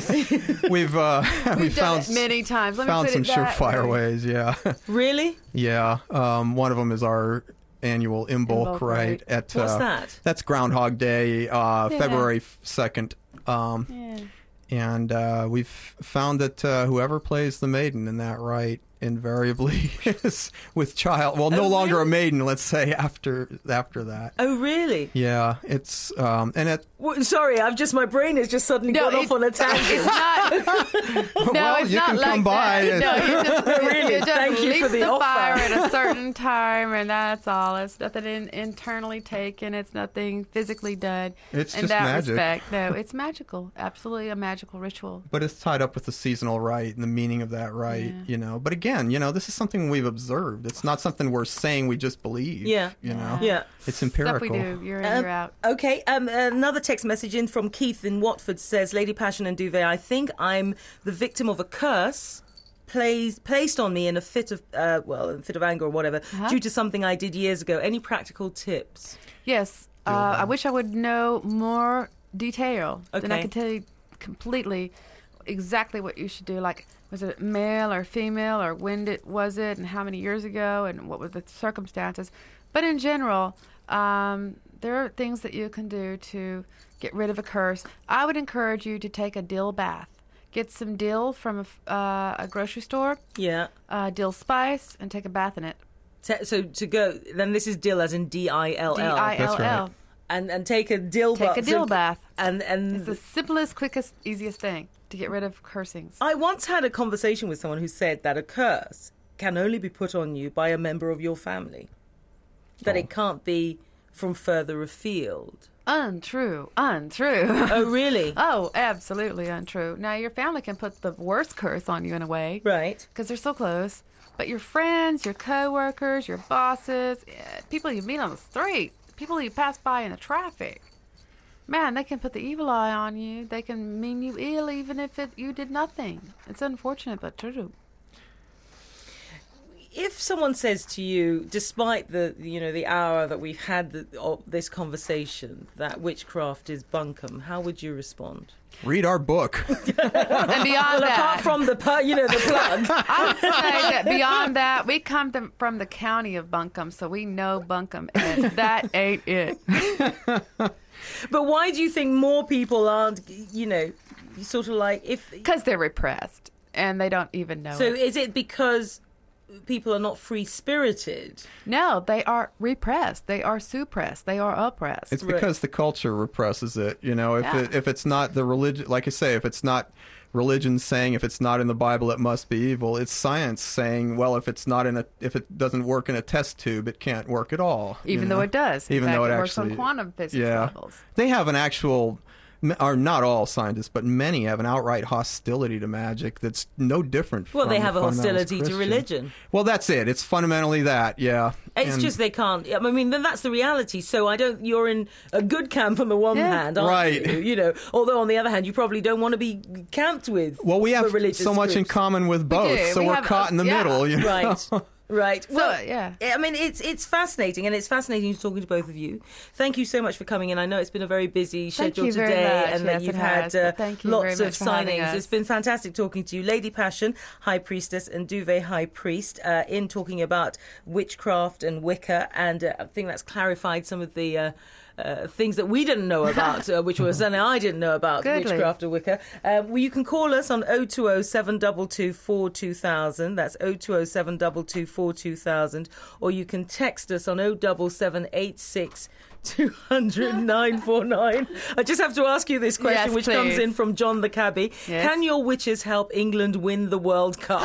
C: we've uh, we've,
B: We've done
C: found
B: it many times. Let me
C: found
B: put
C: some
B: it that
C: surefire
B: way.
C: ways. Yeah,
A: Really?
C: yeah. Um, one of them is our annual Imbolc
B: Imbolc
C: rite
B: rite.
C: at
A: What's
C: uh,
A: that?
C: That's Groundhog Day, uh,
B: Yeah.
C: February second. Um,
B: Yeah.
C: and uh, we've found that uh, whoever plays the maiden in that rite invariably is with child. Well, no
A: Oh,
C: longer
A: really?
C: a maiden, let's say, after after that.
A: Oh, really?
C: Yeah, it's um, and it.
A: Well, sorry, I've just my brain has just suddenly
B: No,
A: gone
B: it-
A: off on a tangent.
B: It's not. No,
C: well,
B: it's
C: you
B: not
C: can
B: like
C: come by.
B: that. No, you just,
A: Really,
B: you just
A: thank you
B: leave
A: for the
B: the
A: offer.
B: fire at a certain time, and that's all. It's nothing in, internally taken. It's nothing physically done.
C: It's
B: in
C: just
B: that
C: magic.
B: respect, no, it's magical. Absolutely a magical ritual.
C: But it's tied up with the seasonal rite and the meaning of that rite,
B: Yeah.
C: you know. But again, you know, this is something we've observed. It's not something we're saying we just believe.
A: Yeah.
C: You know.
A: Yeah.
C: It's
B: Stuff
C: empirical.
B: we do. You're in,
A: Um,
B: you're out.
A: Okay, um, another text message in from Keith in Watford says, Lady Passion and Duvet, I think I'm the victim of a curse plays, placed on me in a fit of, uh, well, in a fit of anger or whatever,
B: Uh-huh.
A: due to something I did years ago. Any practical tips?
B: Yes, uh, I wish I would know more detail. Then I
A: Okay.
B: could tell you completely exactly what you should do. Like, was it male or female, or when did, was it, and how many years ago, and what were the circumstances. But in general, um, there are things that you can do to get rid of a curse. I would encourage you to take a dill bath. Get some dill from a, f- uh, a grocery store,
A: Yeah.
B: uh, dill spice, and take a bath in it.
A: Te- so to go, then this is dill as in D I L
B: D
A: L.
B: I L
C: That's
B: L.
C: right.
A: And, and take a dill
B: Take
A: bath.
B: a dill bath.
A: And, and
B: It's the simplest, quickest, easiest thing to get rid of cursings.
A: I once had a conversation with someone who said that a curse can only be put on you by a member of your family. That
C: Oh.
A: it can't be from further afield.
B: Untrue. Untrue.
A: Oh, really?
B: Oh, absolutely untrue. Now, your family can put the worst curse on you in a way
A: Right.
B: because they're so close. But your friends, your coworkers, your bosses, eh, people you meet on the street, people you pass by in the traffic, man, they can put the evil eye on you. They can mean you ill even if it, you did nothing. It's unfortunate, but true.
A: If someone says to you, despite the you know the hour that we've had the, of this conversation, that witchcraft is bunkum, how would you respond?
C: Read our book.
B: And beyond
A: Well,
B: that,
A: apart from the pu- you know the plug.
B: I would say that beyond that, we come to, from the county of Buncombe, so we know Buncombe, and that ain't it.
A: But why do you think more people aren't, you know, sort of like if?
B: Because they're repressed, and they don't even know
A: So
B: it.
A: is it because people are not free spirited?
B: No, they are repressed. They are suppressed. They are oppressed.
C: It's because the culture represses it. You know, if
B: Yeah.
C: it, if it's not the religion, like I say, if it's not religion saying if it's not in the Bible it must be evil, it's science saying, well, if it's not in a, if it doesn't work in a test tube, it can't work at all. you
B: even
C: know?
B: though it does. In
C: Even
B: fact,
C: though it,
B: it works
C: actually
B: on quantum physics
C: yeah.
B: levels.
C: They have an actual, or not all scientists, but many have an outright hostility to magic that's no different from
A: Well, they have
C: the
A: a
C: fundamentalist
A: hostility to
C: Christian.
A: religion.
C: Well, that's it. It's fundamentally that, yeah.
A: It's
C: And-
A: just they can't. I mean, then that's the reality. So I don't. You're in a good camp on the one
B: Yeah.
A: hand, aren't
C: Right.
A: you? You know. Although on the other hand, you probably don't want to be camped with.
C: well, we
A: the
C: have
A: religious
C: so much in
A: groups.
C: common with both,
B: do.
C: so
B: We
C: we're
B: have
C: caught
B: a-
C: in the
B: yeah.
C: middle. You know?
A: Right. Right.
B: So,
A: Well,
B: yeah.
A: I mean, it's it's fascinating, and it's fascinating talking to both of you. Thank you so much for coming in. I know it's been a very busy
B: Thank
A: schedule
B: you very
A: today,
B: much.
A: and that
B: Yes,
A: you've
B: it
A: had
B: has,
A: uh,
B: but thank you very
A: lots of
B: much for having
A: signings.
B: us.
A: It's been fantastic talking to you, Lady Passion, High Priestess, and Duvet High Priest, uh, in talking about witchcraft and Wicca, and uh, I think that's clarified some of the. Uh, Uh, things that we didn't know about, uh, which was something I didn't know about
B: Goodly.
A: witchcraft and Wicca. Uh, well, you can call us on oh two oh seven two two four two thousand. That's oh two oh seven two two four two thousand. Or you can text us on oh seven seven eight six two hundred nine four nine. I just have to ask you this question,
B: Yes,
A: which comes
B: please.
A: in from John the Cabbie.
B: Yes.
A: Can your witches help England win the World Cup?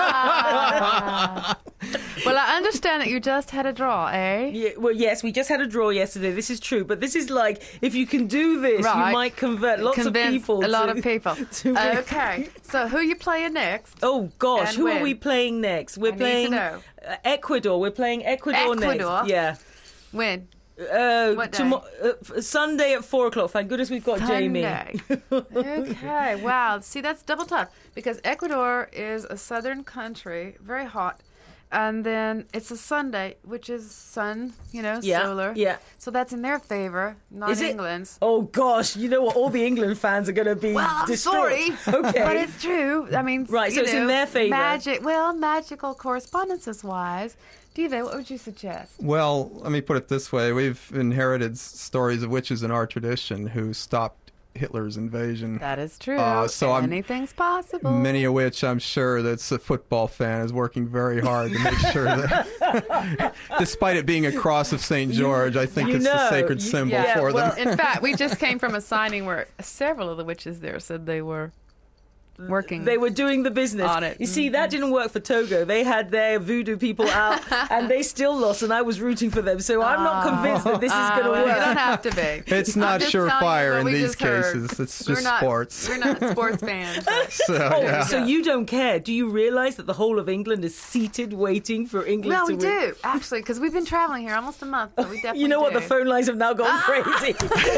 B: Ah. Well, I understand that you just had a draw, eh?
A: Yeah, well, yes, we just had a draw yesterday. This is true, but this is like if you can do this,
B: Right.
A: you might convert lots
B: Convince
A: of people.
B: a lot
A: to-
B: of people.
A: to win.
B: Okay, so who you playing next?
A: Oh gosh,
B: And
A: who
B: when?
A: are we playing next? We're
B: I need to
A: playing
B: know.
A: uh, Ecuador. We're playing Ecuador,
B: Ecuador?
A: next. Yeah.
B: When?
A: Uh,
B: What day?
A: tomo- uh, f- Sunday at four o'clock. Thank goodness we've got Jamie.
B: Sunday. Okay, wow. See, that's double tough because Ecuador is a southern country, very hot. And then it's a Sunday, which is sun, you know,
A: Yeah,
B: solar.
A: yeah.
B: So that's in their favor, not
A: Is it?
B: England's.
A: Oh gosh, you know what? All the England fans are going to be
B: Well, I'm
A: distraught.
B: sorry.
A: Okay.
B: But it's true. I mean,
A: Right,
B: you
A: so it's in
B: know,
A: their favour.
B: Magic. Well, magical correspondences wise. Diva, what would you suggest?
C: Well, let me put it this way. We've inherited s- stories of witches in our tradition who stopped Hitler's invasion.
B: That is true.
C: Uh, so I'm-
B: Anything's possible.
C: Many of which I'm sure that's a football fan is working very hard to make sure that, despite it being a cross of Saint George, I think
A: you
C: it's
A: know,
C: the sacred
A: you-
C: symbol
B: Yeah,
C: for
B: well,
C: them.
B: in fact, we just came from a signing where several of the witches there said they were working.
A: They were doing the business.
B: On it.
A: You see, that didn't work for Togo. They had their voodoo people out, and they still lost, and I was rooting for them. So I'm not convinced that this is
B: Ah,
A: going to
B: well,
A: work.
B: You don't have to be.
C: It's
B: I'm
C: not
B: just telling you
C: surefire
B: what
C: in
B: we
C: these
B: just heard.
C: cases. It's
B: We're
C: just
B: not,
C: sports.
B: We're not sports fans.
C: So,
A: Oh,
C: yeah.
A: so you don't care? Do you realise that the whole of England is seated, waiting for England
B: No,
A: to
B: we
A: win?
B: do, actually, because we've been traveling here almost a month, so we definitely
A: You know what?
B: do.
A: The phone lines have now gone crazy.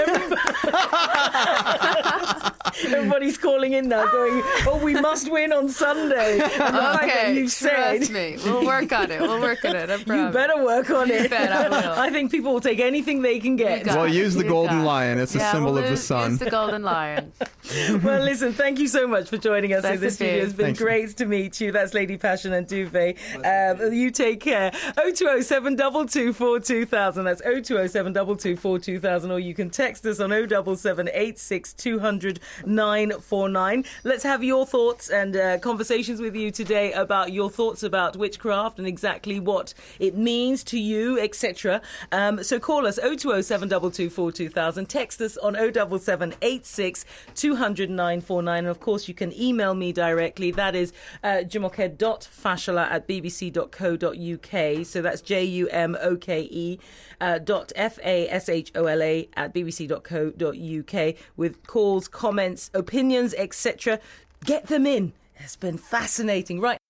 A: Everybody's calling in now, going, "Oh, we must win on Sunday." And the fact that
B: Okay,
A: you've said,
B: trust me. We'll work on it. We'll work on it. I
A: you
B: promise.
A: better work on it.
B: You bet I will.
A: I think people will take anything they can get.
B: got
C: Well,
B: it.
C: use the
B: You
C: golden
B: got it.
C: lion. It's a
B: Yeah,
C: symbol
B: we'll
C: of the
B: use-
C: sun.
B: Use the golden lion.
A: Well, listen, thank you so much for joining us
B: Blessed
A: in the studio.
B: be.
A: It's been
C: Thanks.
A: great to meet you. That's Lady Passion and Duvet. Um, you take care. oh two oh seven two two four two thousand. That's oh two oh seven two two four two thousand. Or you can text us on oh seven seven eight six two hundred nine four nine. Let's have your thoughts and uh, conversations with you today about your thoughts about witchcraft and exactly what it means to you, et cetera. Um, so call us oh two oh seven two two four two thousand. Text us on oh seven seven eight six two hundred nine four nine. And of course, you can email me directly. That is uh, jumoke dot fashola at b b c dot co dot u k. So that's J U M O K E uh, dot F A S H O L A at b b c dot co dot u k with calls, comments, opinions, et cetera. Get them in. It's been fascinating. Right.